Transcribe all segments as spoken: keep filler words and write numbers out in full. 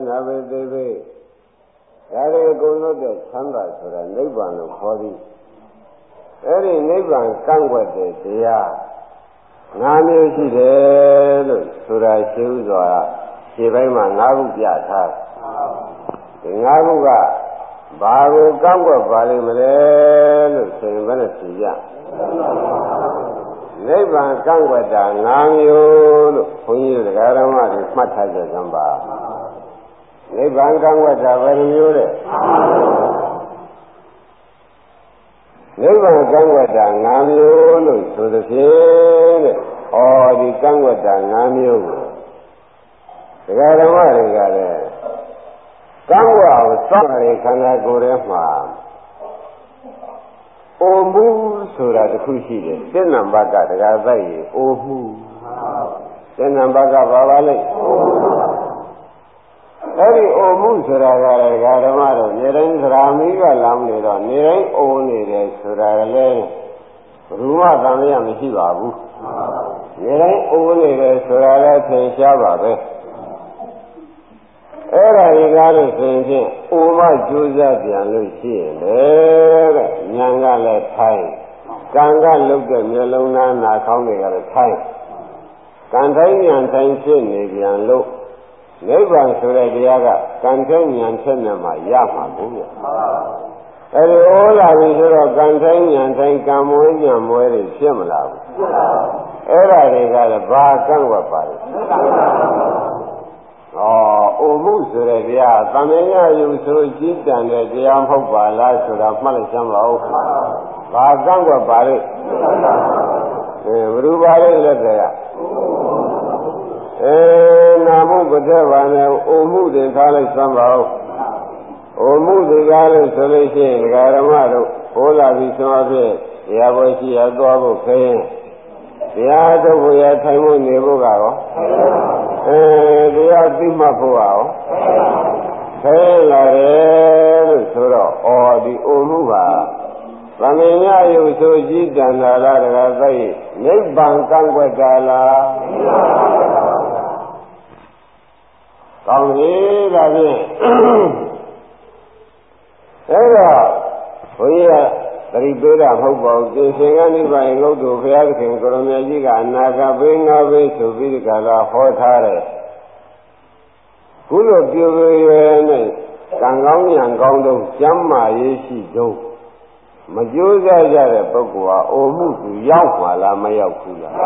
နာဘေသေဘေဒါတွေအကုန်လုံးတဲ့ချမ်းသာဆိုတာနိဗ္ဗာန်လို့ခေါ်သည်အဲ့ဒီနိဗ္ဗာန်ကန့်ကွက်တဲ့တရားငါးမျိုးရှိတယ်လို့ဆိုတာရှိဥစွာခြေပိုင်းမှာငါးခုပြထားဒီငါးခုကဘာကိုကန့်ကွက်ပါလိမ့်မလဲလို့ဆိုရင်ဘယ်နဲ့ဖြေကြနိဗ္ဗာန်ကန့်ကွက်တာငါးမျိုးလို့ဘုန်းကြီးတို့ဓမ္မတွေမှတ်ထားကြစမ်းပါနိဗ္ဗာန်ကန့်ကွက်တာဘယ်လိုမျိုးလဲနိဗ္ဗာန်ကန့်ကွက်တာငါးမျိုးလို့ဆိုသဖြင့်တဲ့ဩဒီကန့်ကွက်တာငါးမျိုးကိုဓမ္မတွေကလည်းကန့်ကွက်အောင်စောင့်ရခန္ဓာကိုယ်ထဲမှာအိုမှုဆိုတာတစ်ခုရှိတယ်စိတ်နံပါတ်ကတရားသိရင်အိုမှုစိတ်နံပါတ်ကဘာပါလဲအဲ့ဒီအိုမှုဆိုတာကလည်းဓမ္မတော့နေတိုင်းသရာမီးကလောင်းနေတော့နေတိုင်းအိုနေတယ်ဆိုတာလည်းဘယ်သူမှသံသယမရှိပါဘူးနေတိုင်းအိုနေတယ်ဆိုတာလည်းသင်ရှားပါပဲအဲ့ဒါဒီကားလို့ဆိုရင်အိုမကြိုးစားပြန်လို့ရှိရင်လေတဲ့ဉာဏ်ကလည်းထိုင်ကံကလုတ်တဲ့မျက်လုံးသားနာခေါင်းတွေကလည်းထိုင်ကံထိုင်ဉာဏ်ထိုင်ဖြစ်နေပြန်လို့နိဗ္ဗာန်ဆိုတဲ့တရားကကံထိုင်ဉာဏ်ဖြစ်နေမှရမှာဘူးဗျအဲ့ဒီဩလာပြီဆိုတော့ကံထိုင်ဉာဏ်ထိုင်ကံမွေးဉာဏ်မွေးတွေဖြစ်မလားဘူးအဲ့ဒါတွေကလည်းဘာကန့်ဝတ်ပါလဲဩအိုမှုဆိုတဲ့တရားသံဃာယုဆိုကြီးတန်တဲ့တရားမဟုတ်ပါလားဆိုတာမှတ်လိုက်စမ်းပါဦးဘာကန့်ဝတ်ပါလဲအဲဘယ်လိုပါလဲလက်တရားအဲနာမှုပဋ္ဌဘာနဲ့အိုမှုတွေထားလိုက်စမ်းပါဦးအိုမှုတွေကားလို့ဆိုလို့ရှိရင်ဒကာဓမ္မတို့ဟောလာပြီးဆိုအဖြစ်တရားပွဲရှိရသွားဖို့ခရင်တရားထုတ်ဖို့ရထိုင်ဖို့နေဖို့ကရောအဲတရားသိမှတ်ဖို့ကရောခဲလာတယ်လို့ဆိုတော့အော်ဒီအိုမှုပါသံဃာယုဆိုကြီးတန်လာလားတကားသိနိဗ္ဗာန်ကန့်ကွက်တာလားကောင်းပြီဒါဖြင့်အဲ့တော့ဘုရားသတိပေးတာမဟုတ်ပါဘူးပြင်ရှင်ကနိဗ္ဗာန်ငုတ်တို့ဘုရားသခင်ကိုရမကြီးကအနာဂတ်ဘေးငါဘေးဆိုပြီးဒီကလာဟောထားတယ်ခုလိုပြည့်ပြည့်ရွယ်နဲ့ကံကောင်းဉာဏ်ကောင်းတော့ကျမ်းမာရေးရှိတော့မကြိုးစားကြတဲ့ပုဂ္ဂိုလ်ဟာအိုမှုသူရောက်မှာလားမရောက်ဘူးလား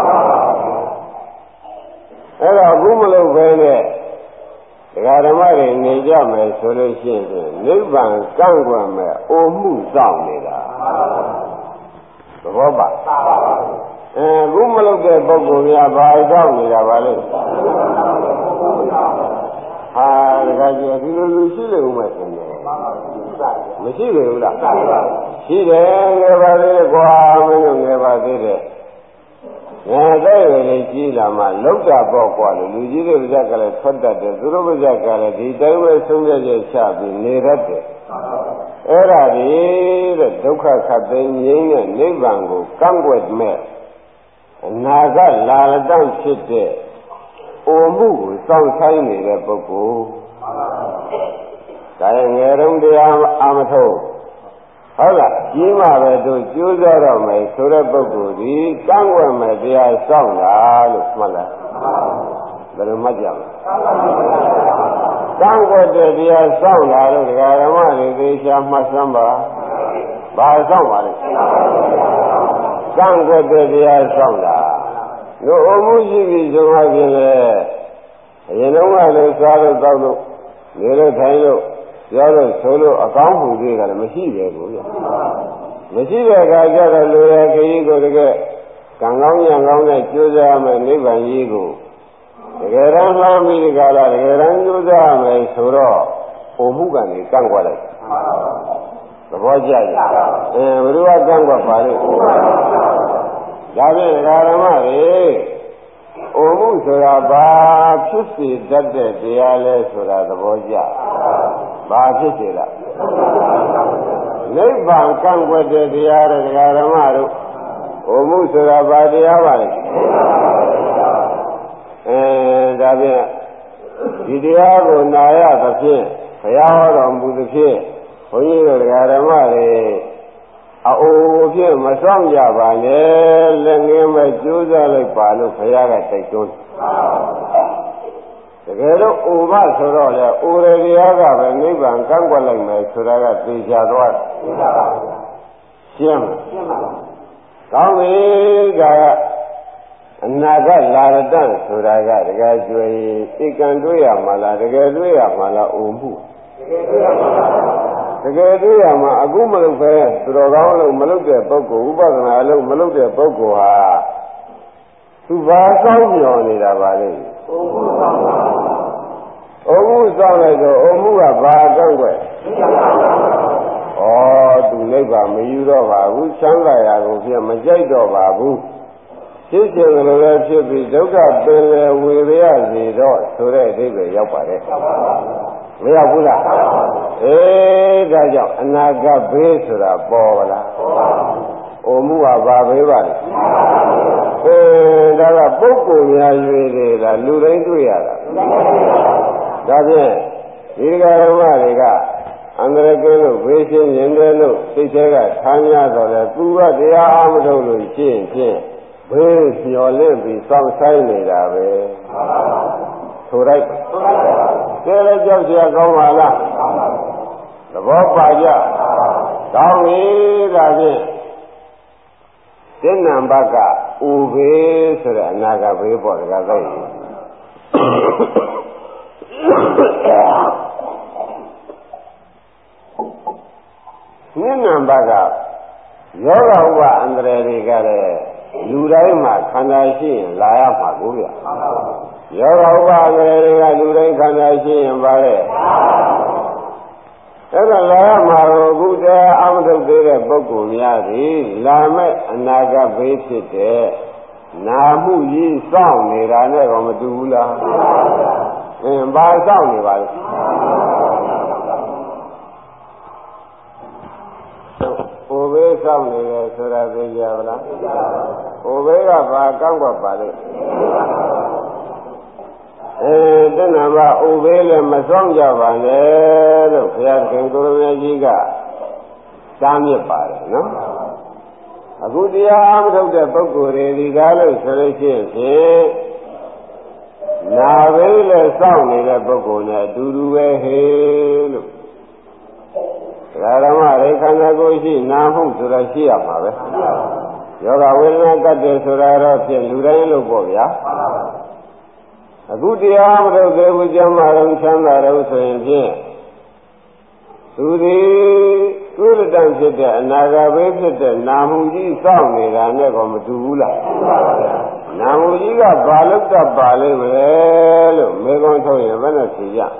အဲ့တော့အခုမလုပ်ဘဲနဲ့ဒကာဓမ္မတွေနေကြမယ်ဆိုလို့ရှိရင်နိဗ္ဗာန်ကန့်ကွက်မယ်အိုမှုစောင့်နေတာသဘောပါအဲအခုမလုပ်တဲ့ပုဂ္ဂိုလ်များဘာစောင့်နေတာပါလဲဟာဒကာကြီးဒီလိုလူရှိလေဦးမယ်ဆိုရင်မရှိလေဘူးလားရှိတယ်ငယ်ပါသေးတယ်ကွာမင်းတို့ငယ်ပါသေးတယ်ငါတဲ့ရည်ကြီးလာမှလောက်တာပေါ့ကွာလို့လူကြီးတွေပါးကလည်းထွက်တတ်တယ်သူတို့ပါးကလည်းဒီတိုင်းပဲဆုံးဖြတ်ချက်ချပြီးနေတတ်တယ်အဲ့ဒါဒီတဲ့ဒုက္ခခတ်သိမ်းငြိမ်းတဲ့နိဗ္ဗာန်ကိုကန့်ကွက်မဲ့အနာဂတ်လာလတန့်ဖြစ်တဲ့အိုမှုကိုစောင့်ဆိုင်နေတဲ့ပုဂ္ဂိုလ်ဒါရင်ငယ်တုန်းတရားအာမထုတ်ဟုတ်လားကြီးမှပဲတို့ကျိုးစားတော့မယ်ဆိုတဲ့ပုဂ္ဂိုလ်ဒီကန့်ကွက်မယ်တရားစောင့်တာလို့မှတ်လိုက်ဘယ်လိုမှတ်ကြမလဲကန့်ကွက်တဲ့တရားစောင့်တာလို့ဒကာဓမ္မတွေသေချာမှတ်စမ်းပါဘာစောင့်ပါလဲကန့်ကွက်တဲ့တရားစောင့်တာတို့အမှုရှိပြီဆိုမှပြင်လေအရင်တော့ကလည်းစားလို့တောက်လို့နေလို့ထိုင်လို့ပြောလို့ဆိုလို့အကောင်းမှုတွေကလည်းမရှိပဲကိုရမရှိတဲ့အခါကျတော့လူရဲ့ခရီးကိုတကယ်ကံကောင်းဉာဏ်ကောင်းနဲ့ကြိုးစားမယ်နိဗ္ဗာန်ကြီးကိုတကယ်တမ်းလာမိဒီကလာတကယ်တမ်းကြိုးစားမယ်ဆိုတော့ပုံမှုကနေကန့်ကွက်လိုက်သဘောကျရဲ့အဲဘယ်လိုကကန့်ကွက်ပါလဲဒါဖြင့်ဓမ္မတွေအိုမှုဆိုတာဘာဖြစ်စေတတ်တဲ့တရားလဲဆိုတာသဘောကျဘာဖြစ်စေလားနိဗ္ဗာန်ကန့်ကွက်တဲ့တရားတွေဓမ္မတို့အိုမှုဆိုတာဘာတရားပါလဲအဲဒါဖြင့်ဒီတရားကိုနာရသဖြင့်ဘုရားဟောတော်မူသဖြင့်ဘုန်းကြီးတို့တရားဓမ္မတွေအအိုးဖြင့်မဆောင်ကြပါနဲ့လက်ငင်းမဲ့ကြိုးစားလိုက်ပါလို့ဘုရားကတိုက်တွန်းတကယ်လို့ဥပဆိုတော့လေဥရတရားကပဲနိဗ္ဗာန်ကန့်ကွက်လိုက်မယ်ဆိုတာကသိချသွားတယ်ရှင်းရှင်းပါပါကောင်းပြီကအနာဂတ်လာရတတ်ဆိုတာကတကယ်ကျွေဧကံတွေ့ရမှာလားတကယ်တွေ့ရမှာလားအိုမှုတကယ်တွေ့ရမှာအခုမလုပ်ပဲသူတော်ကောင်းလို့မလုပ်တဲ့ပုဂ္ဂိုလ်ဥပဒနာအလုပ်မလုပ်တဲ့ပုဂ္ဂိုလ်ဟာသူဘာကောင်းမျောနေတာပါလဲအိုမှုစောင့်လိုက်တော့အိုမှုကဘာကောင်းွယ်ဩသူနိဗ္ဗာန်မယူတော့ပါဘူးချမ်းသာရာကိုပြမကြိုက်တော့ပါဘူးဖြစ်ချင်တယ်လို့လည်းဖြစ်ပြီးဒုက္ခပင်လေဝေရစေတော့ဆိုတဲ့အဓိပ္ပာယ်ရောက်ပါတယ်မရောက်ဘူးလားအေးဒါကြောင့်အနာဂတ်ဘေးဆိုတာပေါ်ပါလားအိုမှုကဘာဘေးပါလဲအေးဒါကပုဂ္ဂိုလ်များရွေတွေလားလူတိုင်းတွေ့ရတာဒါဖြင့်ဒီကရမတွေကအန္တရာယ်ကင်းလို့ဘေးရှင်းရင်တယ်လို့သိတဲ့ကထားများတော့လေသူကတရားအားမထုတ်လို့ရှင်းဖြင့်ဘေးမျောလင့်ပြီးစောင့်ဆိုင်နေတာပဲဆိုလိုက်ကဲလည်းကြောက်เสียကောင်းပါလားသဘောပါကြကောင်းပြီဒါဖြင့်သင်္နံဘကဥဘေးဆိုတဲ့အနာဂတ်ဘေးပေါ့တကားသိနိနံဘကယောဂဥပအန္တရာယ်တွေကလည်းလူတိုင်းမှာခန္ဓာရှိရင်လာရမှာကိုဗျာယောဂဥပအန္တရာယ်တွေကလူတိုင်းခန္ဓာရှိရင်ပါလေအဲ့ဒါလာရမှာကိုအခုတည်းအမထုတ်သေးတဲ့ပုဂ္ဂိုလ်များသည်လာမဲ့အနာဂတ်ဘေးဖြစ်တဲ့နာမှုကြီးစောင့်နေတာနဲ့တော့မတူဘူးလားအင်းဘာစောင့်နေပါလဲဟိုဘေးစောင့်နေတယ်ဆိုတာသိကြပါလားဟိုဘေးကဘာကောင်းกว่าပါလဲအဲတဏ္ဍာဘာဥဘေးလည်းမဆောင်ကြပါနဲ့လို့ဘုရားခင်ကိုရမကြီးကတားမြစ်ပါတယ်နော်အခုတရားအားထုတ်တဲ့ပုဂ္ဂိုလ်တွေဒီကားလို့ဆိုလို့ရှိရင်နာဘေးလည်းစောင့်နေတဲ့ပုဂ္ဂိုလ်နဲ့အတူတူပဲဟေးလို့ဓမ္မရေခန္ဓာကိုယ်ရှိနာမှုဆိုတာရှိရမှာပဲယောဂဝေဒနာကတ်တယ်ဆိုတာတော့ဖြင့်လူတိုင်းလို့ပေါ့ဗျာအခုတရားမထုတ်သေးဘူးကျမ်းမာတော့ချမ်းသာတော့ဆိုရင်ဖြင့်သူဒီကုရတံဖြစ်တဲ့အနာဂတ်ဘေးဖြစ်တဲ့နာမှုကြီးစောင့်နေတာနဲ့ကောမတူဘူးလားနာမှုကြီးကဘာလို့တတ်ပါလိမ့်မယ်လို့မေခွန်းထုတ်ရင်ဘယ်နဲ့ဖြေကြ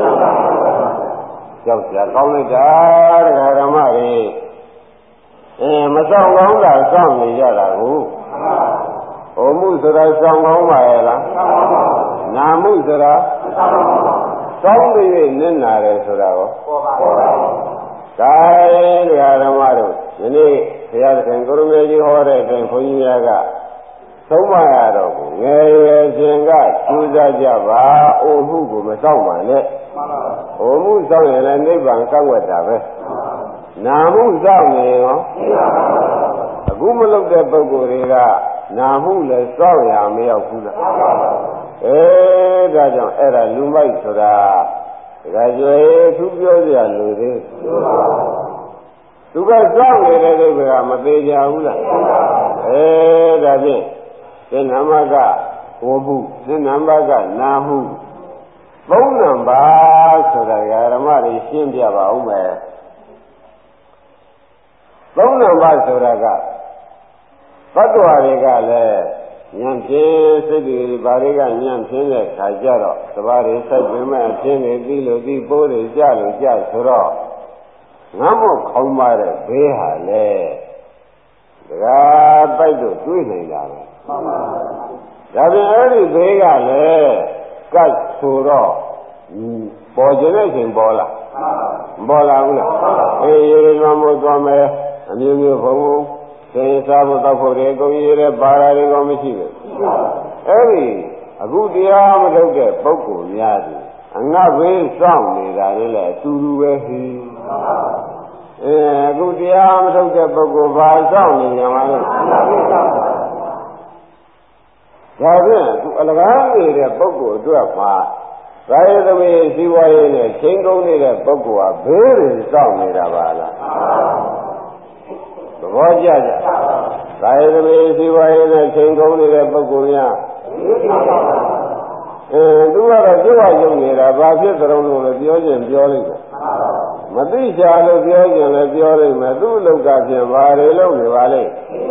ကြောက်ကြကောင်းလိုက်တာတရားဓမ္မတွေအဲမဆောင်ကောင်းတာစောင့်နေကြတာကိုဟိုမှုဆိုတာစောင့်ကောင်းပါရဲ့လားနာမှုဆိုတာစောင့်နေ၍နစ်နာတယ်ဆိုတာရောပေါ်ပါဘူးဒါတရားဓမ္မတို့ဒီနေ့ဘုရားသခင်ကိုရမေကြီးဟောတဲ့အတိုင်းဘုန်းကြီးများကသုံးပါရတော့ကိုငယ်ရွယ်စဉ်ကကျူးစားကြပါအိုမှုကိုမစောင့်ပါနဲ့အိုမှုစောင့်ရင်လည်းနိဗ္ဗာန်ကောက်ွက်တာပဲနာမှုစောင့်နေရောအခုမလုပ်တဲ့ပုဂ္ဂိုလ်တွေကနာမှုလည်းစောင့်ရမရောက်ဘူးလားအဲဒါကြောင့်အဲ့ဒါလူမိုက်ဆိုတာဒါကြွယ်သူပြောကြလို့သေးသူကစောင့်နေတဲ့ဒုက္ခကမသေးကြဘူးလားအဲဒါဖြင့်သင်္နမကဟောမှုသင်္နမကနာမှုသုံးနံပါတ်ဆိုတာဓမ္မတွေရှင်းပြပါဦးမယ်သုံးနံပါတ်ဆိုတာကသတ္တဝါတွေကလည်းဉာဏ်ဖြင့်စိတ်တွေဘာတွေကဉာဏ်ဖြင့်တဲ့ခါကြတော့သဘာတွေစိုက်ပင်မဲ့အဖြင့်တွေပြီးလို့ပြီးပိုးတွေကြလို့ကြဆိုတော့ငါမို့ခေါင်းပါတဲ့ဘေးဟာလေဒကာပိုက်တို့တွေးနေတာပဲဒါပြန်အဲ့ဒီဘေးကလည်းကတ်ဆိုတော့ပေါ်ကျတဲ့ချိန်ပေါ်လာပေါ်လာဘူးလားအေးရေရမမို့သွားမယ်အမျိုးမျိုးဘုံဘုံသင်္စားဖို့တောက်ဖို့တွေအကုန်ရတဲ့ပါရာတွေကမရှိဘူးအဲ့ဒီအခုတရားမထုတ်တဲ့ပုဂ္ဂိုလ်များသည်အငတ်ဘေးစောင့်နေတာလည်းအတူတူပဲဟိအဲအခုတရားမထုတ်တဲ့ပုဂ္ဂိုလ်ဘာစောင့်နေကြမှာလဲဒါဖြင့်အခုအလကားနေတဲ့ပုဂ္ဂိုလ်အတွက်မှာသာယသမီးစီဝါရေးနဲ့ချိန်ကုန်နေတဲ့ပုဂ္ဂိုလ်ကဘေးတွေစောင့်နေတာပါလားသဘောကျကြသာယသမီးစီဝါရေးနဲ့ချိန်ကုန်နေတဲ့ပုဂ္ဂိုလ်များအဲသူကတော့ကြွားရုံနေတာဘာဖြစ်သလုံးလို့လည်းပြောခြင်းပြောလိုက်တယ်မသိချာလို့ပြောခြင်းလည်းပြောလိုက်မယ်သူ့လောက်ကဖြင့်ဘာတွေလုပ်နေပါလိမ့်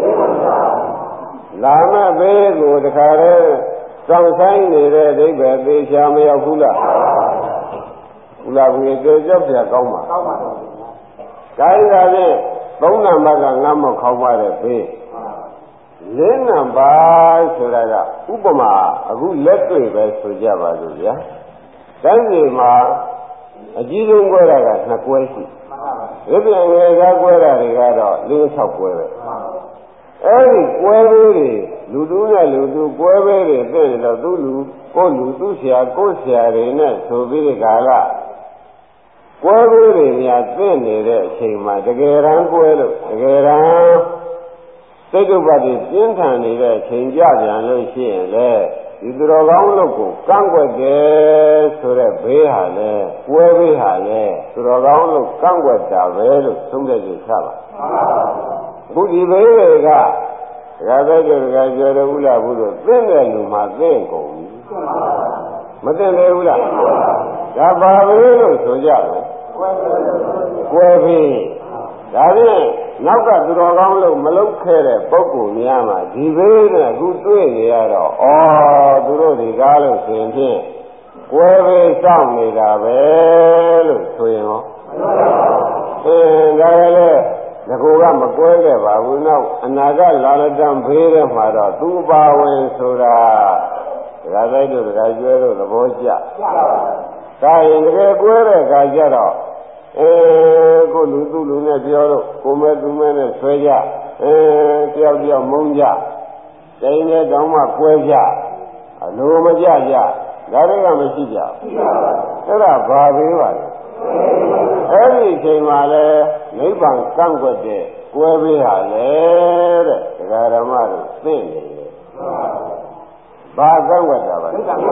လာမဲ့ဘေးကိုတခါတည်းစောင့်ဆိုင်နေတဲ့အိဗယ်သေချာမရောက်ဘူးလားဘုရားဘုရားကြောက်ကြောက်ပြကောင်းပါကောင်းပါတော့ဒါကြီးကဖြင့်သုံးနံပါတ်ကငတ်မောက်ခေါင်းပါတဲ့ဘေးလေးနံပါတ်ဆိုတာကဥပမာအခုလက်တွေ့ပဲဆိုကြပါလို့ဗျာတိုင်းပြည်မှာအကြီးဆုံးကွဲတာကနှစ်ကွဲရှိဒီပြန်ငယ်သားကွဲတာတွေကတော့လေး၆ကွဲပဲအဲ့ဒီကွဲသေးတွေလူသူနဲ့လူသူကွဲသေးတွေသိတယ်တော့သူ့လူကိုလူသူ့ဆရာကိုဆရာတွေနဲ့ဆိုပြီးဒီကာလကွဲသေးတွေများသိနေတဲ့အချိန်မှာတကယ်တမ်းကွဲလို့တကယ်တမ်းစိတ်ဥပ္ပါဒ်ပြင်းထန်နေတဲ့အချိန်ကြပြန်လို့ရှိရင်လေဒီသူတော်ကောင်းလို့ကိုကန့်ကွက်တယ်ဆိုတဲ့ဘေးဟာလေကွဲဘေးဟာလေသူတော်ကောင်းလို့ကန့်ကွက်တာပဲလို့သုံးတဲ့ကြချပါဘုရားဘေးတွေကဒါပဲကြကြပြောတယ်ဥလားဘုရားသိတဲ့လူမှသိကုန်ပြီမသိသေးဘူးလားဒါပါပဲလို့ဆိုကြတယ်ကွဲဘေးဒါဖြင့်နောက်ကသူတော်ကောင်းလို့မလုပ်ခဲ့တဲ့ပုဂ္ဂိုလ်များမှာဒီဘေးနဲ့အခုတွေ့နေရတော့ဩသူတို့ဒီကားလို့ဆိုရင်ဖြင့်ကွဲဘေးစောင့်နေတာပဲလို့ဆိုရင်ဟောအင်းဒါလည်းငါကမကွဲခဲ့ပါဘူးနောက်အနာကလာလတံဘေးထဲမှာတော့သူ့ပါဝင်ဆိုတာဒါကြိုက်တို့ဒါကျွဲတို့သဘောကျဒါရင်တကယ်ကွဲတဲ့အခါကျတော့အဲကိုလူသူလူနဲ့ပြောတော့ကိုမဲသူမဲနဲ့ဆွဲကြအဲတယောက်တယောက်မုန်းကြတိုင်းနဲ့တောင်းမှကွဲကြအလိုမကြကြဒါတွေကမရှိကြအဲ့ဒါဘာပဲပါလဲအဲ့ဒီအချိန်မှာလဲနိဗ္ဗာန်ကန့်ကွက်တဲ့ကွဲပေးဟာလေတဲ့ဒကာဓမ္မတို့သိနေတယ်ဘာကန့်ကွက်တာပါလဲဒါ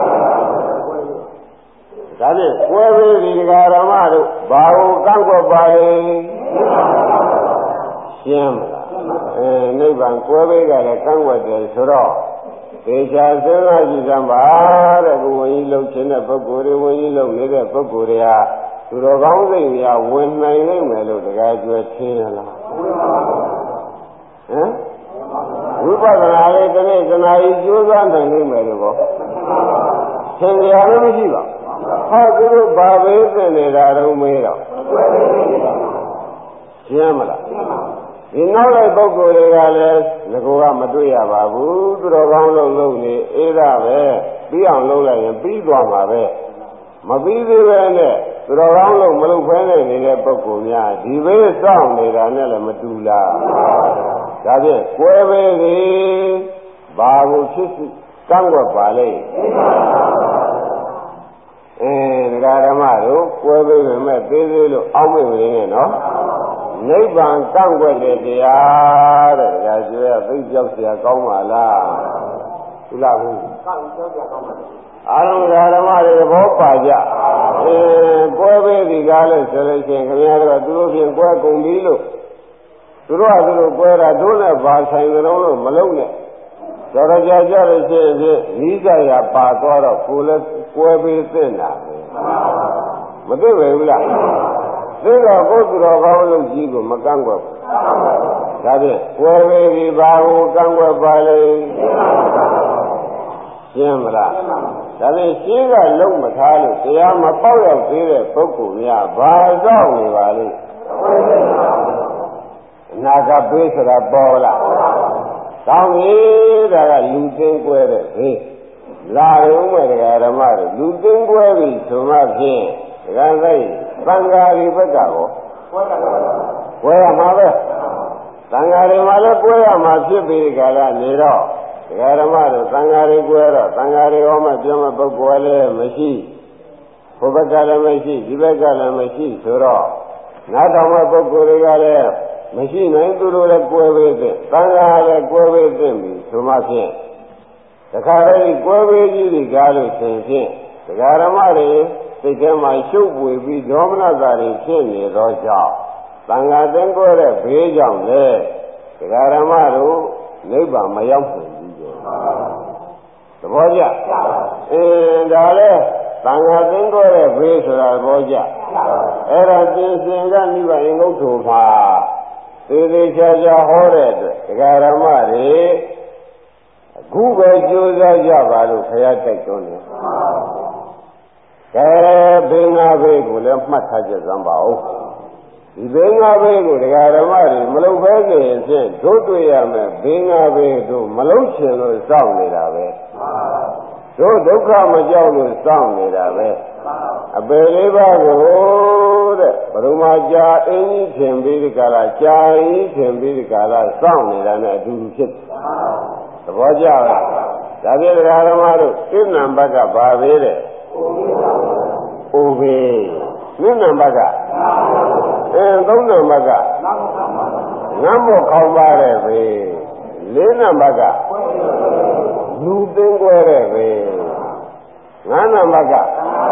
ဖြင့်ကွဲပေးဒီဒကာဓမ္မတို့ဘာကိုကန့်ကွက်ပါလဲရှင်းမလားအဲနိဗ္ဗာန်ကွဲပေးကလည်းကန့်ကွက်တယ်ဆိုတော့ဒေချာစဉ်းစားကြည့်စမ်းပါတဲ့ကိုဝင်ကြီးလှုပ်ခြင်းတဲ့ပုဂ္ဂိုလ်တွေဝင်ကြီးလှုပ်နေတဲ့ပုဂ္ဂိုလ်တွေဟာသူတော်ကောင်းစိတ်များဝင်နိုင်နိုင်မယ်လို့တကယ်ကျွဲထင်လားဟမ်ဝိပဿနာလေးတစ်နေ့တစ်နာရီကြိုးစားနိုင်နိုင်မယ်လို့ပေါ့သင်ကြရလို့မရှိပါဘူးဟောသူတို့ဘာပဲသိနေတာတော့မေးတော့ရှင်းမလားဒီနောက်လိုက်ပုဂ္ဂိုလ်တွေကလည်းငကောကမတွေ့ရပါဘူးသူတော်ကောင်းလုံးလုံးနေအေးရပဲပြီးအောင်လုပ်လိုက်ရင်ပြီးသွားမှာပဲမပြီးသေးပဲနဲ့သူတော်ကောင်းလုံးမလုပ်ဖဲနဲ့နေတဲ့ပုဂ္ဂိုလ်များဒီဘေးစောင့်နေတာနဲ့လည်းမတူလားဒါဖြင့်ကွဲဘေးတွေဘာကိုဖြစ်ကန့်ကွက်ပါလိမ့်အဲဒကာဓမ္မတို့ကွဲဘေးပဲမဲ့သေးသေးလို့အောက်မေ့နေနေနော်နိဗ္ဗာန်ကန့်ကွက်တဲ့တရားတဲ့ဒါကျွေးသိကြောက်เสียကောင်းပါလားသူလားဘူးကောင်းကြောက်เสียကောင်းပါလားအာရုံဓမ္မတွေသဘောပါကြအဲကွဲပေးဒီကားလို့ဆိုလို့ရှိရင်ခင်ဗျားတို့ကသူတို့ဖြင့်ကွဲကုန်ပြီလို့သူတို့ကသူတို့ကွဲတာတို့နဲ့ဘာဆိုင်ကြလို့လို့မလုံးနဲ့တော်တော်ကြာကြလို့ရှိရင်နီးကြရပါသွားတော့ကိုယ်လည်းကွဲပေးသင့်တာပဲမသိပဲဘူးလားသိတော့ကိုယ်သူတော်ကောင်းလို့ကြီးကိုမကန့်ကွက်ဘူးဒါဖြင့်ကွဲပေးဒီဘာကိုကန့်ကွက်ပါလဲရှင်းမလားဒါဖြင့်ရှင်းကလုံးမထားလို့တရားမပေါက်ရောက်သေးတဲ့ပုဂ္ဂိုလ်များဘာကြောက်နေပါလိမ့်အနာဂတ်ပေးဆိုတာပေါ်လာကောင်းပြီဒါကလူသိကွဲတဲ့ဘေးလာရုံမဲ့တရားဓမ္မတွေလူသိကွဲပြီဆိုမှဖြင့်ဒကာသိသံဃာဒီဘက်ကရောကွဲရမှာပဲသံဃာတွေမှာလည်းကွဲရမှာဖြစ်ပြီးကြလားနေတော့ဒတရားဓမ္မတို့သံဃာတွေကိုတော့သံဃာတွေဟောမှပြောမှပုဂ္ဂိုလ်လည်းမရှိဘုဘကလည်းမရှိဒီဘက်ကလည်းမရှိဆိုတော့နားထောင်မဲ့ပုဂ္ဂိုလ်တွေကလည်းမရှိနိုင်သူတို့လည်းကွဲပေးတဲ့သံဃာလည်းကွဲပေးတဲ့ပြီဆိုမှဖြင့်တခါတည်းကွဲပေးကြီးတွေကားလို့ဆိုရင်တရားဓမ္မတွေစိတ်ထဲမှာရှုပ်ပွေပြီးဒေါမနတာတွေဖြစ်နေသောကြောင့်သံဃာသင်္ကောတဲ့ဘေးကြောင့်လေတရားဓမ္မတို့နိဗ္ဗာန်မရောက်နိုင်ဘူးကြောသဘောကျအင်းဒါလေသံဃာသင်္ကောတဲ့ဘေးဆိုတာသဘောကျအဲ့ဒါပြင်စင်ကနိဗ္ဗာန်ငုတ်ထုံမှာသေသေးချာချာဟောတဲ့အတွက်တရားဓမ္မတွေအခုပဲကြိုးစားကြပါလို့ခရတိုက်တွန်းတယ်ကဲဘေးငါဘေးကိုလည်းမှတ်ထားကြစမ်းပါဦးဒီဘေးငါဘေးကိုတရားဓမ္မတွေမလုပ်ဘဲဆိုရင်ဖြင့်တို့တွေ့ရမယ်ဘေးငါဘေးတို့မလုပ်ချင်လို့စောင့်နေတာပဲတို့ဒုက္ခမကြောက်လို့စောင့်နေတာပဲအပေလေးပါးကိုတဲ့ဘုရားကြာအင်းကြီးထင်ပြီးဒီကလာကြာကြီးထင်ပြီးဒီကလာစောင့်နေတာနဲ့အတူတူဖြစ်သဘောကျလားဒါပြေတရားဓမ္မတို့စိတ်နံဘက်ကပါသေးတယ်အိုဘေးနိနံဘက်ကအဲသုံးနံဘက်ကငမ်းမို့ခေါင်းပါတဲ့ဘေးလေးနံဘက်ကလူသင်္ကွဲတဲ့ဘေးငါးနံဘက်က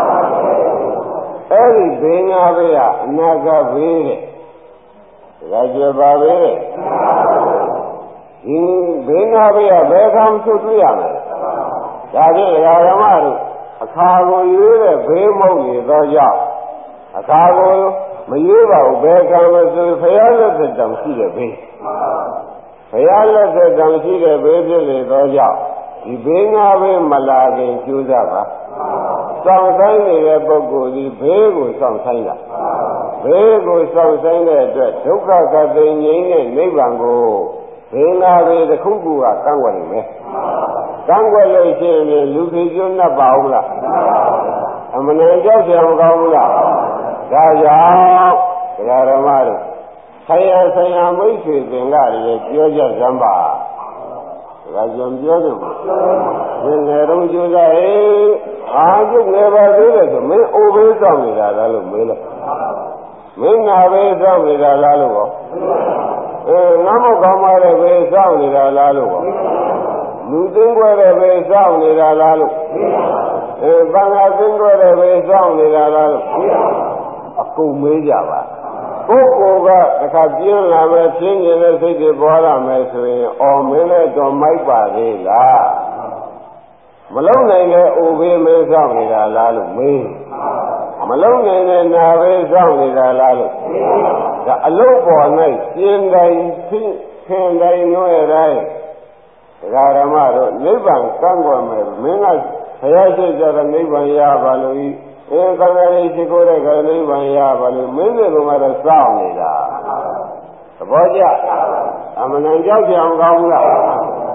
အဲ့ဒီဘေးငါးဘေးကအနာဂတ်ဘေးတဲ့ဒါကြွယ်ပါဘေးတဲ့ဒီဘေးငါးဘေးကဘယ်ကမှဆွတွေ့ရမယ်ဒါဖြင့်ဓမ္မတို့အခါကိုရွေးတဲ့ဘေးမုံနေသောကြောင့်အခါကိုမရွေးပါဘူးဘယ်ကံမဆိုဖရာလက်သက်တောင်ရှိတဲ့ဘေးဖရာလက်သက်တောင်ရှိတဲ့ဘေးဖြစ်လေသောကြောင့်ဒီဘေးငါဘေးမလာခင်ကြိုးစားပါစောင့်ဆိုင်နေတဲ့ပုဂ္ဂိုလ်ဒီဘေးကိုစောင့်ဆိုင်တာဘေးကိုစောင့်ဆိုင်တဲ့အတွက်ဒုက္ခကတိငြိမ်းတဲ့နိဗ္ဗာန်ကိုဘေးငါဘေးတစ်ခုခုကကန့်ကွက်နေမယ်ကန့်ကွက်လို့ရှိရင်လူကြီးကျွတ်နှပ်ပါဦးလားအမှန်တန်ကြောက်ကြမကောင်းဘူးလားဒါကြောင့်တရားဓမ္မတို့ဆရာဆရာမိတ်ဆွေသင်္ကတွေပြောကြစမ်းပါဒါကြောင့်ပြောတယ်ဘယ်ငယ်တော့ကြိုးစားဟေးအာကျုပ်ငယ်ပါသေးတယ်ဆိုမင်းအိုဘေးစောင့်နေတာလားလို့မေးလိုက်မင်းငါဘေးစောင့်နေတာလားလို့ဟောအဲငါမကောင်းပါတဲ့ဘေးစောင့်နေတာလားလို့ဟောလူသိန်းွယ်တဲ့ဘေးစောင့်နေတာလားလို့အဲဘင်္ဂါသိန်းွယ်တဲ့ဘေးစောင့်နေတာလားလို့အကုန်မေးကြပါပုဂ္ဂိုလ်ကတစ်ခါပြင်းလာမယ်ပြင်းနေတဲ့စိတ်တွေပေါ်လာမယ်ဆိုရင်အော်မင်းလည်းတော့မိုက်ပါသေးလားမလုံနိုင်တဲ့အိုဘေးမေးစောင့်နေတာလားလို့မေးမလုံနိုင်တဲ့နာဘေးစောင့်နေတာလားလို့ဒါအလုတ်ပေါ်၌ပြင်းတိုင်းခင်တိုင်းနှွဲတိုင်းတရားဓမ္မတို့နိဗ္ဗာန်ကံကွယ်မယ်မင်းကဘုရားရှိခိုးတဲ့နိဗ္ဗာန်ရပါလို့ဤအဲသံဃာရေးရှိခိုးတဲ့ကနိဗ္ဗာန်ရပါလို့မင်းတွေကမှတော့စောင့်နေတာသဘောကျအမှန်တန်ကြောက်ကြအောင်ကောင်းဘူးလားဒါ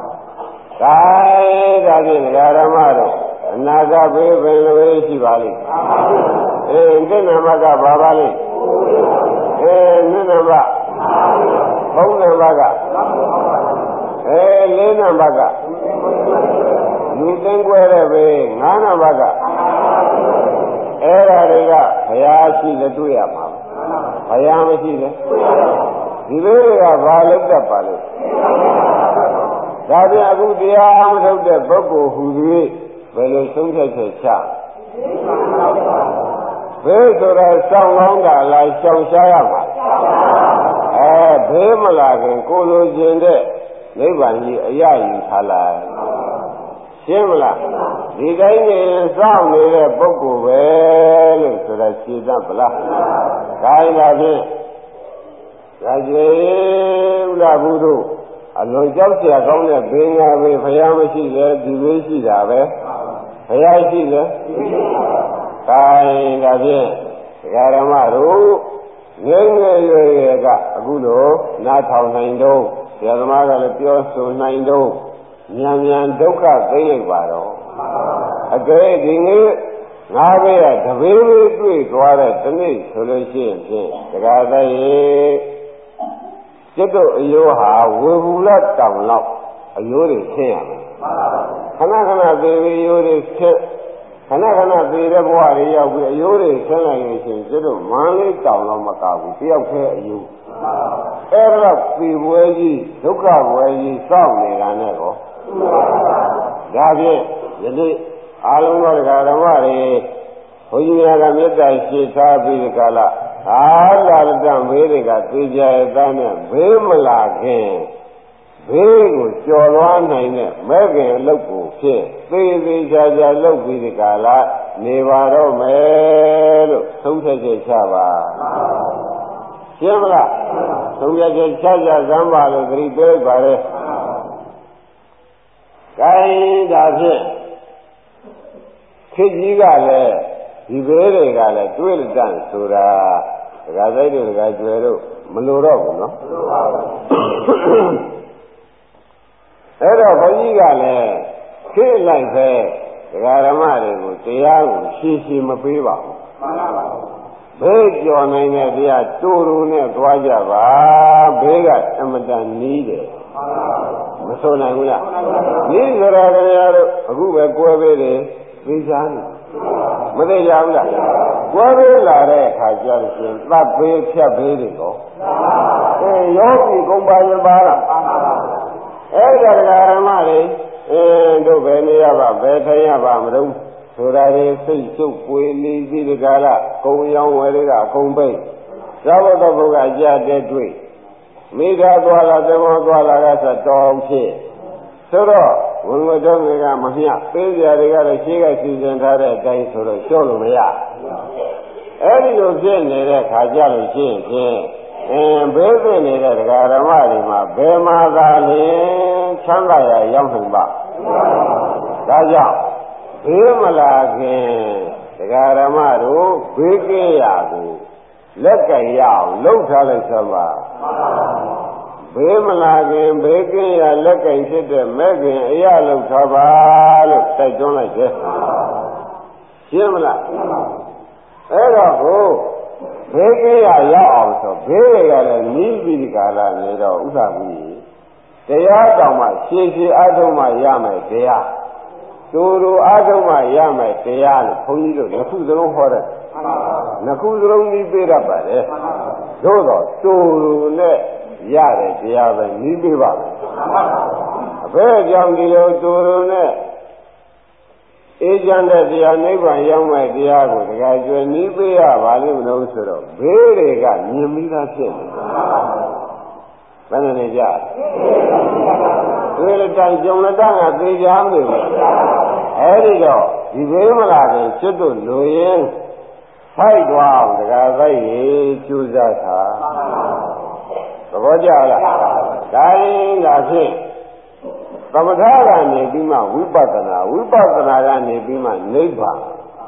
ဒါဖြင့်တရားဓမ္မတို့အနာဂတ်ဘေးပင်လည်းရှိပါလိမ့်အဲနိနမကဘာပါလိမ့်အဲနိနမဘုံနမကအဲလေးနံပါတ်ကလူသိန်းွယ်တဲ့ဘေးငါးနံပါတ်ကအဲ့ဒါတွေကဘုရားရှိလည်းတွေ့ရမှာဘုရားမရှိလည်းဒီလိုတွေကဘာလို့တတ်ပါလို့ဒါပြန်အခုတရားမထုတ်တဲ့ပုဂ္ဂိုလ်ဟူသည်ဘယ်လိုဆုံးဖြတ်ချက်ချဘေးဆိုတာစောင်းကောင်းတာလားရှောင်ရှားရမှာအဲဘေးမလာခင်ကိုလိုချင်တဲ့နိဗ္ဗာန်ကြီးအရယူထားလိုက်ရှင်းမလားဒီတိုင်းနေစောင့်နေတဲ့ပုဂ္ဂိုလ်ပဲလို့ဆိုတာရှင်းတတ်ပလားဒါရင်ပါဖြင့်ဒါကျေဥလာဘုဒ္ဓအလွန်ကြောက်เสียကောင်းတဲ့ဘေးငါဘေးဘုရားမရှိလေဒီဘေးရှိတာပဲဘုရားရှိလေဒါရင်ဒါဖြင့်ဒကာဓမ္မတို့ငယ်ငယ်ရွယ်ရွယ်ကအခုလိုနားထောင်နိုင်တော့ဆရာသမားကလည်းပြောဆိုနိုင်တော့မြန်မြန်ဒုက္ခသိလိုက်ပါတော့အကယ်ဒီနေ့ငါပဲတပည့်လေးတွေ့သွားတဲ့ဒီနေ့ဆိုလို့ရှိရင်ဖြင့်ဒကာသားရေจิตတို့အယောဟာဝေဘူးလတောင်လောက်အယိုးတွေဆင်းရမယ်ခဏခဏသေးပြီးအယိုးတွေဆင်းခဏခဏသေးတဲ့ဘဝတွေရောက်ပြီးအယိုးတွေဆင်းလိုက်ရင်ရှင်ကျွတ်တို့မန်းလေးတောင်တော့မကဘူးတယောက်တည်းအယိုးအဲ့ဒါပြေပွဲကြီးဒုက္ခပွဲကြီးစောင့်နေတာနဲ့ကောဒါဖြင့်ယနေ့အားလုံးသောဓမ္မတွေဘုန်းကြီးများကမေတ္တာရှိထားပြီးဒီကလာအားလာတဲ့ဘေးတွေကသိကြရတဲ့နဲ့ဘေးမလာခင်ဘေးကိုကျော်လွှားနိုင်တဲ့မဲ့ခင်အလုပ်ကိုဖြစ်သေးသေးချာချာလုပ်ပြီးဒီကလာနေပါတော့မယ်လို့သုံးချက်ချက်ချပါရှင်းမလားသုံးချက်ချက်ချချစမ်းပါလို့သတိပေးပါလေခိုင်းဒါဖြင့်ခေကြီးကလည်းဒီဘေးတွေကလည်းတွေးလက်တန့်ဆိုတာဒကာစိတ်တို့ဒကာကျွယ်တို့မလိုတော့ဘူးနော်အဲ့တော့ဘုန်းကြီးကလည်းခေလိုက်ပဲဒကာဓမ္မတွေကိုတရားကိုရှင်းရှင်းမပေးပါဘူးမှန်ပါပါဘေးကျော်နိုင်တဲ့တရားတူတူနဲ့သွားကြပါဘေးကအမတန်နီးတယ်မဆိုနိုင်ဘူးလားနီးကြရကြရတို့အခုပဲကွဲပေးတယ်သိချာနေမသိကြဘူးလားကွဲပေးလာတဲ့အခါကျတော့ရှင်သတ်ပေးဖြတ်ပေးတယ်ကောအဲယောဂီကုံပါရင်ပါလားအဲ့ဒါဒကာဓမ္မတွေအင်းတို့ပဲနေရပါဘယ်ထိုင်ရပါမလို့ဆိုတာတွေစိတ်ချုပ်ပွေလီစီဒီကလာကုံရောင်းဝယ်တွေကအကုန်ပိတ်သာဝတ္တဘုရားကြားတဲ့တွေ့မိသားသွားလာသမောသွားလာကစတော်ဖြစ်ဆိုတော့ဝင်ဝတော်တွေကမမျှပေးကြတွေကတော့ရှေးကစီစဉ်ထားတဲ့အတိုင်းဆိုတော့ရှော့လို့မရအဲ့ဒီလိုဖြစ်နေတဲ့ခါကြလို့ရှိရင်ဖြင့်အင်းဘေးဖြစ်နေတဲ့ဒကာဓမ္မတွေမှာဘယ်မှာသာလင်ချမ်းသာရရောက်နိုင်ပါဒါကြောင့်ဘေးမလာခင်ဒကာဓမ္မတို့ဘေးကင်းရာကိုလက်ကင်ရအောင်လှုပ်ထားလိုက်သမှာဘေးမလာခင်ဘေးကင်းရာလက်ကင်ဖြစ်တဲ့မဲ့ခင်အရာလှုပ်ထားပါလို့တိုက်တွန်းလိုက်တယ်ရှင်းမလားအဲ့တော့ကိုဘေးကင်းရာရောက်အောင်ဆိုဘေးတွေကလည်းနီးပြီးဒီကာလနေတော့ဥစ္စာကြီးတရားတောင်မှရှင်းရှင်းအထုံးမှရမယ်တရားတူတူအားထုတ်မှရမယ်တရားလို့ဘုန်းကြီးတို့နှစ်ခုစလုံးဟောတယ်နှစ်ခုစလုံးပြီးပြတတ်ပါတယ်သို့တော့တူတူနဲ့ရတဲ့တရားပဲနီးပြပါမယ်အဘယ်ကြောင့်ဒီလိုတူတူနဲ့အေးချမ်းတဲ့တရားနိဗ္ဗာန်ရောက်မဲ့တရားကိုတခါကျွယ်နီးပြရပါလိမ့်မလို့ဆိုတော့ဘေးတွေကမြင်ပြီးသားဖြစ်နေဘယ်နဲ့နေကြတွေ့လက်တန်ကြုံလက်တန်ကသိကြမလို့အဲဒီတော့ဒီဘေးမလာခင်ကျွတ်တို့လူရင်ဖိုက်သွားအောင်တကားဖိုက်ရေးကျူးစားတာသဘောကျလားဒါရင်ဒါဖြင့်သမထကနေပြီးမှဝိပဿနာဝိပဿနာကနေပြီးမှနိဗ္ဗာန်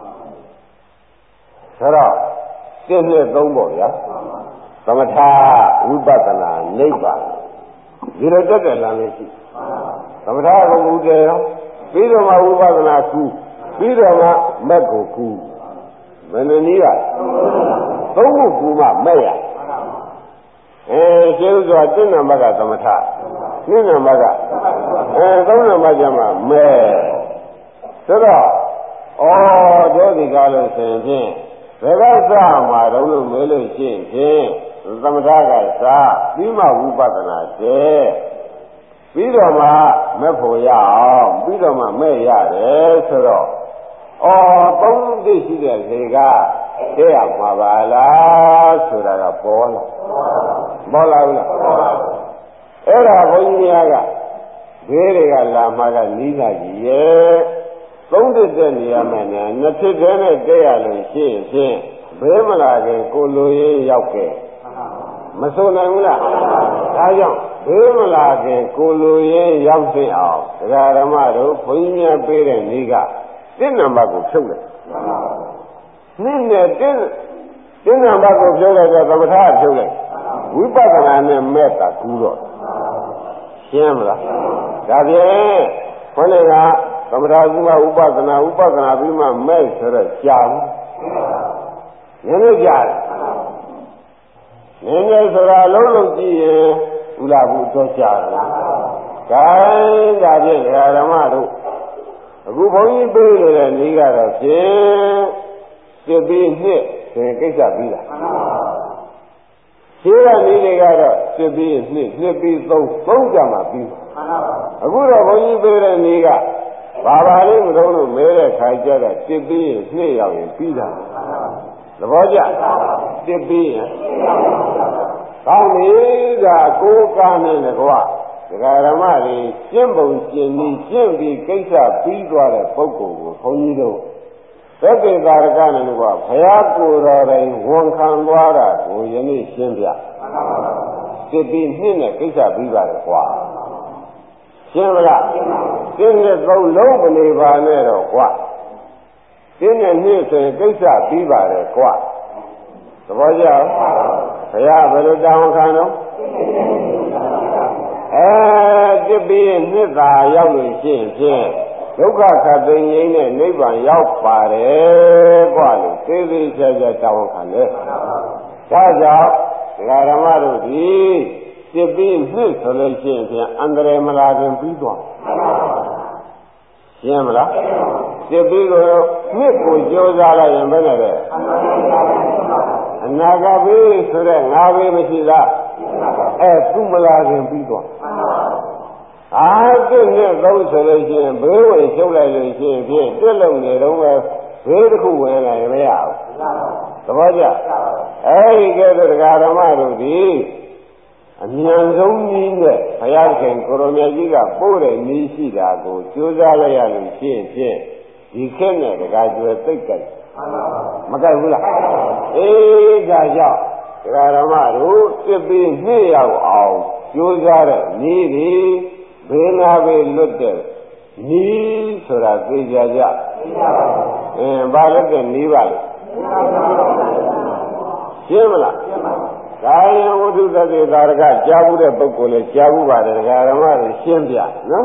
ဆိုတော့ရှင်းနှစ်သုံးပေါ့ဗျာသမထဝိပဿနာနိဗ္ဗာန်ဒီလိုတက်တယ်လားလို့ရှိသမထကိုမူတယ်ရောပြီးတော့မှဝိပဿနာကူပြီးတော့မှမက်ကိုကူဘယ်လိုနည်းရသုံးခုကူမှမဲ့ရအဲရှင်းဥစွာတဏ္ဍမကသမထနိနမကအဲသုံးနံပါတ်ကျမှမဲ့ဆိုတော့ဩတို့ဒီကားလို့ဆိုရင်ဖြင့်ဘယ်ကစမှာတော့လို့မေးလို့ရှိရင်ဖြင့်သမထကစားပြီးမှဝိပဿနာတည်းပြီးတော့မှမဲ့ဖို့ရအောင်ပြီးတော့မှမဲ့ရတယ်ဆိုတော့အော်သုံးသိရှိတဲ့လေကတည်းရမှာပါလားဆိုတာကပေါ်လာပေါ်လာဘူးလားအဲ့ဒါဘုန်းကြီးများကဘေးတွေကလာမှကနီးလာကြီးရဲ့သုံးတစ်တဲ့နေရာမှာနဲ့နှစ်ထစ်တဲ့နဲ့တည်းရလို့ရှိရင်ဖြင့်ဘေးမလာခင်ကိုလိုရေးရောက်ခဲ့မဆိုနိုင်ဘူးလားဒါကြောင့်ဘေးမလာခင်ကိုလိုရေးရောက်သိအောင်ဒကာဓမ္မတို့ဘုန်းကြီးများပေးတဲ့နေ့ကတင်းနံပါတ်ကိုဖြုတ်လိုက်နှစ်နဲ့တင်းတင်းနံပါတ်ကိုဖြုတ်လိုက်တော့သမထဖြုတ်လိုက်ဝိပဿနာနဲ့မဲ့တာကူးတော့ရှင်းမလားဒါဖြင့်ဘုန်းကြီးကသမထကူမှဥပဒနာဥပဒနာပြီးမှမဲ့ဆိုတော့ကြာဘူးနည်းနည်းကြာတယ်နည်းနည်းဆိုတာလုံးလုံးကြည့်ရင်ဥလာဘူးတော့ကြာတယ် gain ဒါဖြင့်ဓမ္မတို့အခုဘုန်းကြီးပြေးနေတဲ့နေ့ကတော့ဖြင့်စစ်ပြီးနှစ်ဆိုရင်ကိစ္စပြီးတာရှင်းတဲ့နေ့တွေကတော့စစ်ပြီးနှစ်နှစ်ပြီးသုံးသုံးကြမှာပြီးအခုတော့ဘုန်းကြီးပြေးတဲ့နေ့ကဘာပါလိမ့်မလို့လို့မဲတဲ့ခါကျတော့စစ်ပြီးနှစ်ရောက်ရင်ပြီးတာသဘောကျစစ်ပြီးရင်ကောင်းပြီဒါကိုးကားနေတယ်ကွာဒကာဓမ္မတွေကျင့်ပုံကျင့်ပြီးကျင့်ပြီးကိစ္စပြီးသွားတဲ့ပုဂ္ဂိုလ်ကိုဘုန်းကြီးတို့သက္ကေတာရကနဲ့ကွာဘုရားကိုယ်တော်တိုင်ဝန်ခံသွားတာကိုယနေ့ရှင်းပြစစ်ပြီးနှစ်နဲ့ကိစ္စပြီးပါတယ်ကွာရှင်းမလားရှင်းတဲ့သုံးလုံးမနေပါနဲ့တော့ကွာရှင်းတဲ့နှစ်ဆိုရင်ကိစ္စပြီးပါတယ်ကွာသဘောကျဘုရားဘယ်လိုတောင်းခံတော့အဲတစ်ပြီးနှစ်သာရောက်လို့ရှိရင်ဖြင့်ဒုက္ခခတ်သိမ်းရင်းနဲ့နိဗ္ဗာန်ရောက်ပါတယ်ကွာလို့သေးသေးချာချာတောင်းခံတယ်ဒါကြောင့်ဒကာဓမ္မတို့ဒီတစ်ပြီးနှစ်ဆိုလို့ရှိရင်ဖြင့်အန္တရာယ်မလာခင်ပြီးသွားရှင်းမလားတစ်ပြီးကိုနှစ်ကိုကြိုးစားလိုက်ရင်ဘယ်နဲ့လဲအနာဂတ်ဘေးဆိုတဲ့ငါးဘေးမရှိလားအဲသူမလာခင်ပြီးသွားအားကျင့်နဲ့သုံးဆိုလို့ရှိရင်ဘေးဝင်ရှုပ်လိုက်လို့ရှိရင်ဖြင့်တွက်လုံနေတော့ပဲဘေးတစ်ခုဝင်လာရင်မရဘူးသဘောကျအဲဒီကဲတော့ဒကာဓမ္မတို့ဒီအမြန်ဆုံးနည်းနဲ့ဘုရားခင်ကိုရောင်မြတ်ကြီးကပို့တဲ့နည်းရှိတာကိုကြိုးစားလိုက်ရလို့ရှိရင်ဖြင့်ဒီခေတ်နဲ့ဒကာကျွယ်သိတ်ကြိုက်မကြိုက်ဘူးလားအေးဒါကြောင့်ဒကာဓမ္မတို့စစ်ပြီးနှစ်ရောက်အောင်ကြိုးစားတဲ့နည်းဒီဘေးနာဘေးလွတ်တဲ့နည်းဆိုတာသိကြကြအင်းဘာလို့တဲ့နည်းပါလဲရှင်းမလားဒါရင်ဝိသုသတိသာရကကြားဘူးတဲ့ပုဂ္ဂိုလ်လည်းကြားဘူးပါတယ်ဒကာဓမ္မတွေရှင်းပြနော်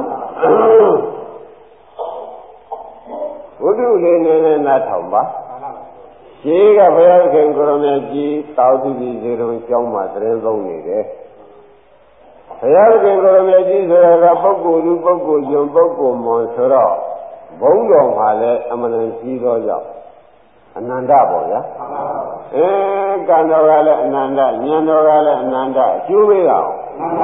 ဝိသုလေးနေနဲ့နားထောင်ပါရှင်းကဘုရားခင်ကိုရောင်မြတ်ကြီးတောက်သူကြီးဇေရုံကျောင်းမှာတရင်သုံးနေတယ်ဘုရားခင်ကိုရောင်မြတ်ကြီးဆိုတာကပုဂ္ဂိုလ်သူပုဂ္ဂိုလ်ယုံပုဂ္ဂိုလ်မွန်ဆိုတော့ဘုံတော်မှာလည်းအမှန်တန်ကြီးသောကြောင့်အနန္တပေါ့ဗျာအဲကံတော်ကလည်းအနန္တဉာဏ်တော်ကလည်းအနန္တအကျိုးပေးအောင်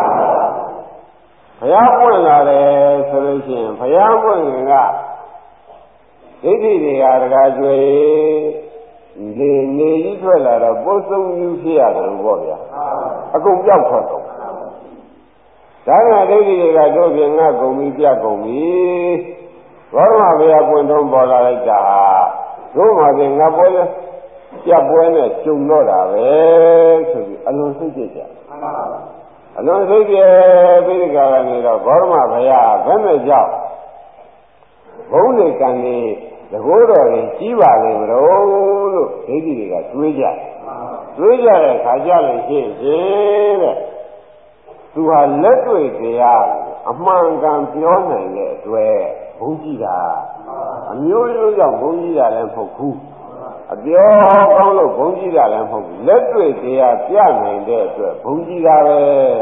ဘုရားပွင့်လာတယ်ဆိုလို့ရှိရင်ဘုရားပွင့်ရင်ကဒိဋ္ဌိတွေကတကားကျွေလေနေကြီးထွက်လာတော့ပုစုံယူဖြစ်ရတယ်ပေါ့ဗျာအကုန်ပြောက်ထွက်တော့ဒါကဒိဋ္ဌိတွေကတို့ပြင်ငါကုန်ပြီးပြတ်ကုန်ပြီဘောရမဘုရားပွင့်တော့ပေါ်လာလိုက်တာတို့မှပြင်ငါပွဲပြတ်ပွဲနဲ့ကျုံတော့တာပဲဆိုပြီးအလွန်စိတ်ကြကြအလွန်စိတ်ကြပြီးဒီကရနေတော့ဘောရမဘုရားဘယ်နဲ့ကြောက်ဘုံနေကံနေတကောတော်ရင်ကြီးပါလေမလို့လို့ဒိဋ္ဌိတွေကတွေးကြတွေးကြတဲ့ခါကြလို့ရှိရင်တဲ့သူဟာလက်တွေ့တရားအမှန်ကန်ပြောနိုင်တဲ့အတွက်ဘုန်းကြီးတာအမျိုးမျိုးကြောင့်ဘုန်းကြီးတာလည်းမဟုတ်ဘူးအပြောကောင်းလို့ဘုန်းကြီးတာလည်းမဟုတ်ဘူးလက်တွေ့တရားပြနိုင်တဲ့အတွက်ဘုန်းကြီးတာပဲ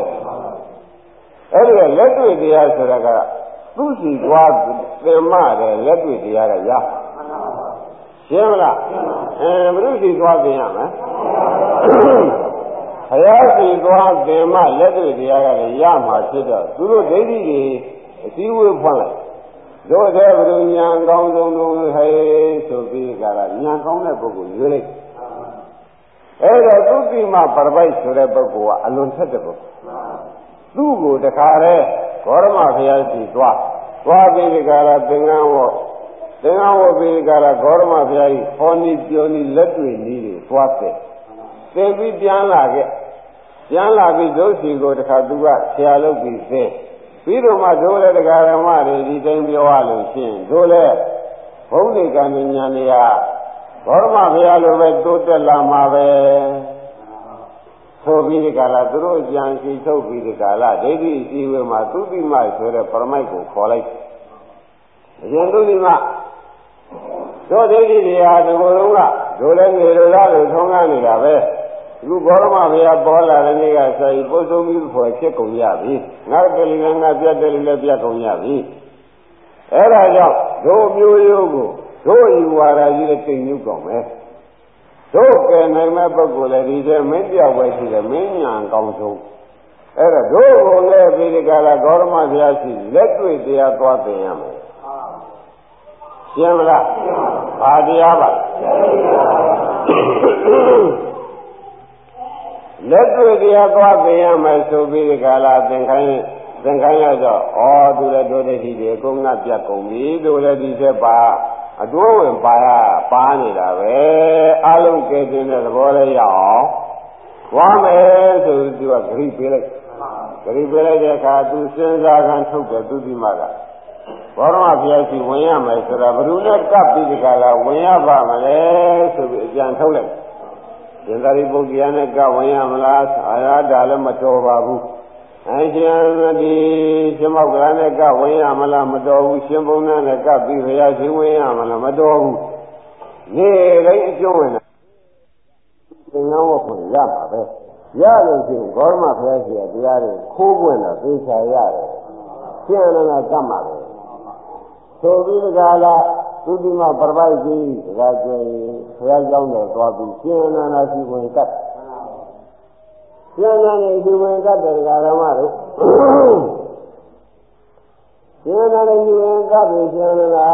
အဲ့ဒီလက်တွေ့တရားဆိုတာကသူ့စီသွားသင်မတယ်လက်တွေ့တရားကရရှင်းမလားအဲဘုရုစီသွားသင်ရမယ်ဘုရားစီသွားသင်မလက်တွေ့တရားကလည်းရမှာဖြစ်တော့သူတို့ဒိဋ္ဌိတွေအစည်းအဝေးဖွင့်လိုက်တို့တဲ့ဘုရုညာကောင်းဆုံးလို့ဟဲ့ဆိုပြီးကြတာညာကောင်းတဲ့ပုဂ္ဂိုလ်ရွေးလိုက်အဲ့တော့သုတိမပရပိုက်ဆိုတဲ့ပုဂ္ဂိုလ်ကအလွန်ထက်တဲ့ပုဂ္ဂိုလ်သူ့ကိုတခါတည်းဂေါရမဘုရားစီသွားသွားပြီးဒီကရာသင်္ကန်းဝတ်သင်္ကန်းဝတ်ပြီးဒီကရာဂေါရမဘုရားကြီးဟောနီပြောနီလက်တွေ့နည်းတွေသွားတဲ့သင်ပြီးပြန်လာခဲ့ပြန်လာပြီးဒုစီကိုတခါသူကဆရာလုပ်ပြီးသင်ပြီးတော့မှဒိုးလည်းတရားဓမ္မတွေဒီတိုင်းပြောရလို့ရှိရင်ဒိုးလည်းဘုန်းကြီးကံဉာဏ်တွေကဘောရမဘုရားလိုပဲတိုးတက်လာမှာပဲဆိုပြီးဒီကလာသူတို့ကြံစီထုတ်ပြီးဒီကလာဒိဋ္ဌိအစည်းအဝေးမှာသုတိမဆိုတဲ့ပရမိုက်ကိုခေါ်လိုက်အရင်သုတိမတို့ဒိဋ္ဌိတွေဟာဒီလိုလုံးကဒိုးလည်းငယ်လိုလားလို့ထုံးကားနေတာပဲအခုဘောရမဘုရားပေါ်လာတဲ့နေ့ကဆိုရင်ပုစုံပြီးဖွယ်ဖြစ်ကုန်ရပြီငါတယ်လီလည်းငါပြတ်တယ်လီလည်းပြတ်ကုန်ရပြီအဲ့ဒါကြောင့်တို့မျိုးရိုးကိုတို့ဤဝါဒကြီးနဲ့တိမ်ညွတ်ကုန်မယ်တို့ကဲနိုင်မဲ့ပုဂ္ဂိုလ်လည်းဒီထဲမင်းပြောက်ပဲရှိတယ်မင်းညာကောင်းဆုံးအဲ့ဒါတို့ကိုလည်းပြီးဒီကလာဂေါရမဘုရားရှိလက်တွေ့တရားသွားသင်ရမယ်ရှင်းမလားဘာတရားပါလက်တွေ့တရားသွားသင်ရမယ်ဆိုပြီးဒီကလာသင်ခိုင်းသင်ခိုင်းရတော့ဩသူလည်းတို့တည်းရှိတယ်ကုန်းကပြတ်ကုန်ပြီတို့လည်းဒီထဲပါအတိုးဝင်ပါရပါနေတာပဲအလုံးကဲတင်တဲ့သဘောလေးရအောင်ဝါမယ်ဆိုသူကဂရိပေးလိုက်ဂရိပေးလိုက်တဲ့အခါသူစဉ်းစားခံထုတ်တယ်သူဒီမှာကဘောရမဘုရားရှိဝင်ရမယ်ဆိုတာဘယ်သူနဲ့ကပ်ပြီးဒီကလာဝင်ရပါမလဲဆိုပြီးအကြံထုတ်လိုက်ရှင်သာရိပုတ္တရာနဲ့ကဝင်ရမလားအာရဒါလည်းမတော်ပါဘူးအဲရှင်ဒီရှင်မောက္ကလနဲ့ကဝင်ရမလားမတော်ဘူးရှင်ဘုံနဲ့ကပ်ပြီးဘုရားရှိဝင်ရမလားမတော်ဘူးနေတိုင်းအကျုံးဝင်တာသင်္ကန်းဝတ်ခွင့်ရပါပဲရလို့ရှိရင်ဂေါရမဘုရားရှိတဲ့တရားတွေခိုးခွင့်တော့သိချာရတယ်ရှင်အနန္ဒကပ်မှာပဲဆိုပြီးဒီကလာသုတိမပရပိုက်ကြီးဒါကြရင်ဘုရားကျောင်းတော်သွားပြီးရှင်အနန္ဒရှိဝင်ကပ်ရှင်အနန္ဒရှိဝင်ကပ်တဲ့ဓမ္မတို့ရှင်အနန္ဒရှိဝင်ကပ်ပြီးရှင်အနန္ဒ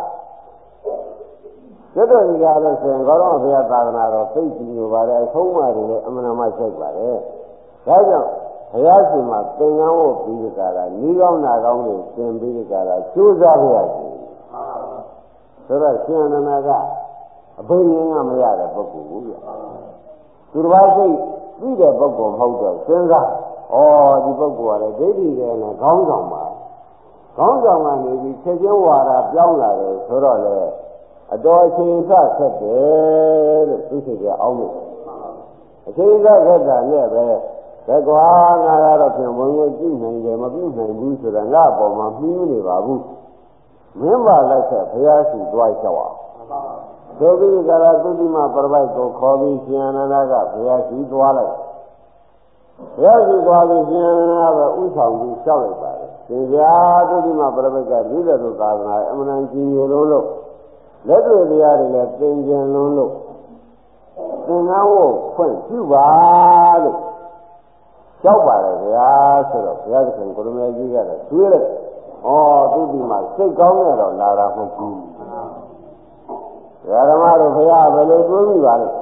ကျွတ်တော်ဒီကားလို့ဆိုရင်ဂေါရမဘုရားသာသနာတော်သိကြည့်လို့ပါတယ်အဆုံးအမတွေလည်းအမှန်တမ်းရှိပါတယ်ဒါကြောင့်ဘုရားရှင်မှာသင်္ကန်းဝတ်ပြီးဒီကားကဤကောင်းနာကောင်းတွေသင်ပြီးဒီကားကကျိုးစားရရှိဆိုတော့ရှင်အနန္ဒကအဘိညာဉ်ကမရတဲ့ပုဂ္ဂိုလ်ဘူးပြသူတစ်ပါးစိတ်ပြီးတဲ့ပုဂ္ဂိုလ်မဟုတ်တော့စဉ်းစားဩဒီပုဂ္ဂိုလ်ကလည်းဒိဋ္ဌိတယ်နဲ့ခေါင်းဆောင်ပါခေါင်းဆောင်ကနေပြီးချက်ချင်းဝါဒပြောင်းလာတယ်ဆိုတော့လေအတော်အချိန်ဆဆက်တယ်လို့သူစိတ်ကအောင်းလို့အချိန်ဆဆက်တာနဲ့ပဲဒါကွာငါကတော့ပြင်ဝင်ဝင်ကြည့်နိုင်တယ်မပြုနိုင်ဘူးဆိုတာငါအပေါ်မှာမှီးနေပါဘူးမင်းပါလိုက်ဆက်ဘုရားရှိသွားလျှောက်အောင်ဒုက္ခိကရာသုတိမပရပိုက်ကိုခေါ်ပြီးရှင်အနန္ဒကဘုရားရှိသွားလိုက်ဘုရားရှိသွားပြီးရှင်အနန္ဒကဥဆောင်ပြီးလျှောက်လိုက်ပါတယ်သင်္ကြန်သုတိမပရပိုက်ကဒီလိုလိုသာသနာအမှန်တန်ကြီးရိုးလို့လက်တွေ့တရားတွေလည်းသင်ကျင်လုံးလို့သင်္ကန်းဝတ်ဖွင့်ပြုပါလို့ကြောက်ပါတယ်ဗျာဆိုတော့ဘုရားသခင်ကိုရမေကြီးကတော့တွေးလိုက်ဩသူဒီမှာစိတ်ကောင်းနေတော့လာတာမဟုတ်ဘူးဓမ္မတို့ဘုရားဘယ်လိုတွေးမိပါလဲ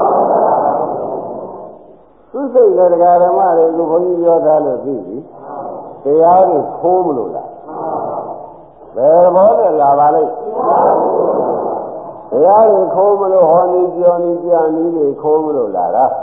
သူစိတ်ကတရားဓမ္မတွေကိုဘုန်းကြီးပြောထားလို့သိပြီတရားတွေခိုးမလို့လားဘယ်ဘောနဲ့လာပါလိမ့်တရားတွေခိုးမလို့ဟောနေပြောနေကြနေတွေခိုးမလို့လာတာ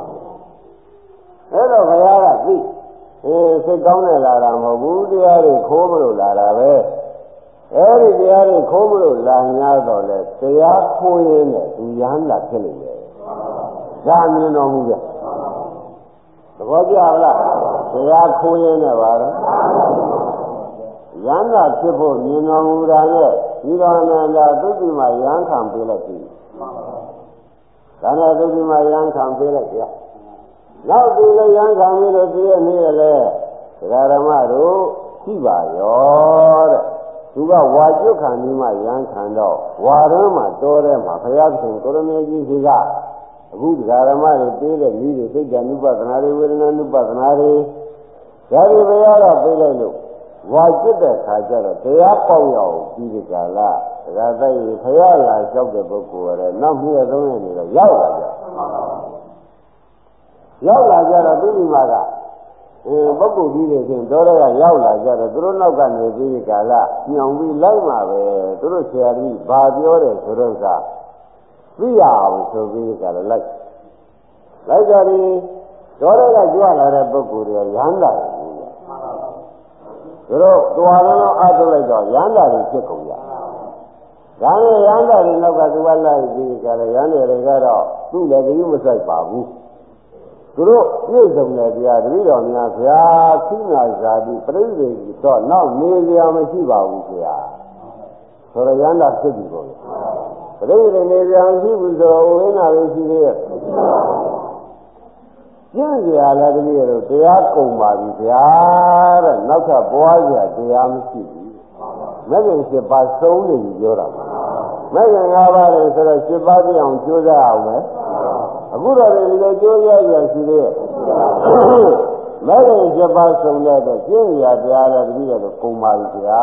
အဲ့တော့ဘုရားကသိအေးစိတ်ကောင်းနေလာတာမဟုတ်ဘူးတရားတွေခိုးမလို့လာတာပဲအဲ့ဒီတရားတွေခိုးမလို့လာများတော့လေတရားခိုးရင်းနဲ့သူရဟန္တာဖြစ်နေတယ်ဒါမြင်တော်မူကြသဘောကျလားတရားခိုးရင်းနဲ့ပါတော့ရဟန္တာဖြစ်ဖို့မြင်တော်မူတာနဲ့ဒီတော်နန္ဒသုတိမရဟန်းခံပေးလိုက်ပြီဒါနဲ့သုတိမရဟန်းခံပေးလိုက်ကြနောက်ဒီလိုရဟန်းခံပြီးလို့ဒီရဲ့နေ့လေဒကာဓမ္မတို့ရှိပါရောတဲ့သူကဝါကျွတ်ခံပြီးမှရဟန်းခံတော့ဝါရမ်းမှာတော်တယ်မှာဘုရားရှင်ကိုရမေကြီးကြီးကအခုဒကာဓမ္မတွေပေးတဲ့ဤတွေစိတ်ဓာနုပဒနာတွေဝေဒနာနုပဒနာတွေဒါတွေဘုရားကပေးလိုက်လို့ဝါကျွတ်တဲ့ခါကျတော့တရားပေါက်ရအောင်ပြီးဒီကလာဒကာတိုက်ဘုရားလာလျှောက်တဲ့ပုဂ္ဂိုလ်ရယ်နောက်ပြီးတော့သုံးရနေတော့ရောက်လာကြရောက်လာကြတော့သူဒီမှာကအဲပုဂ္ဂိုလ်ကြီးတွေချင်းတော်တော်ကရောက်လာကြတော့သူတို့နောက်ကနေပြီးဒီကလာညောင်ပြီးလိုက်မှာပဲသူတို့ဆရာကြီးဘာပြောတယ်ဆိုတော့ကသိရအောင်ဆိုပြီးဒီကလာလိုက်လိုက်ကြတယ်တော်တော်ကကြွလာတဲ့ပုဂ္ဂိုလ်တွေကရဟန္တာတွေသူတို့တော်လုံးအားထုတ်လိုက်တော့ရဟန္တာတွေဖြစ်ကုန်ကြဒါနဲ့ရဟန္တာတွေနောက်ကသူကလိုက်ပြီးကြတယ်ရဟန္တာတွေကတော့သူ့လည်းကြည့်မဆိုင်ပါဘူးသူတို့ပြည့်စုံတဲ့တရားတပည့်တော်များဗျာခိနာဇာတိပြိဋိတော့နောက်နေကြမရှိပါဘူးဗျာဆိုတော့ရဟန္တာဖြစ်ပြီပေါ့ပြိဋိနေကြမရှိဘူးဆိုတော့ဝိနာလေးရှိသေးရဲ့ကျင့်ကြရလည်းတည်းကတော့တရားကုန်ပါပြီဗျာတဲ့နောက်ထပ်ပွားကြတရားမရှိဘူးမဂ္ဂင်၈ပါးသုံးနေပြီပြောတာမဂ္ဂင်၅ပါးလေဆိုတော့၈ပါးပြည့်အောင်ကြိုးစားအောင်ပဲအခုတော့ဒီလိုကြိုးစားရရှိသေးရဲ့မဂ္ဂင်၈ပါးသုံးတဲ့ကျင့်ကြရတရားလည်းတည်းကတော့ကုန်ပါပြီဗျာ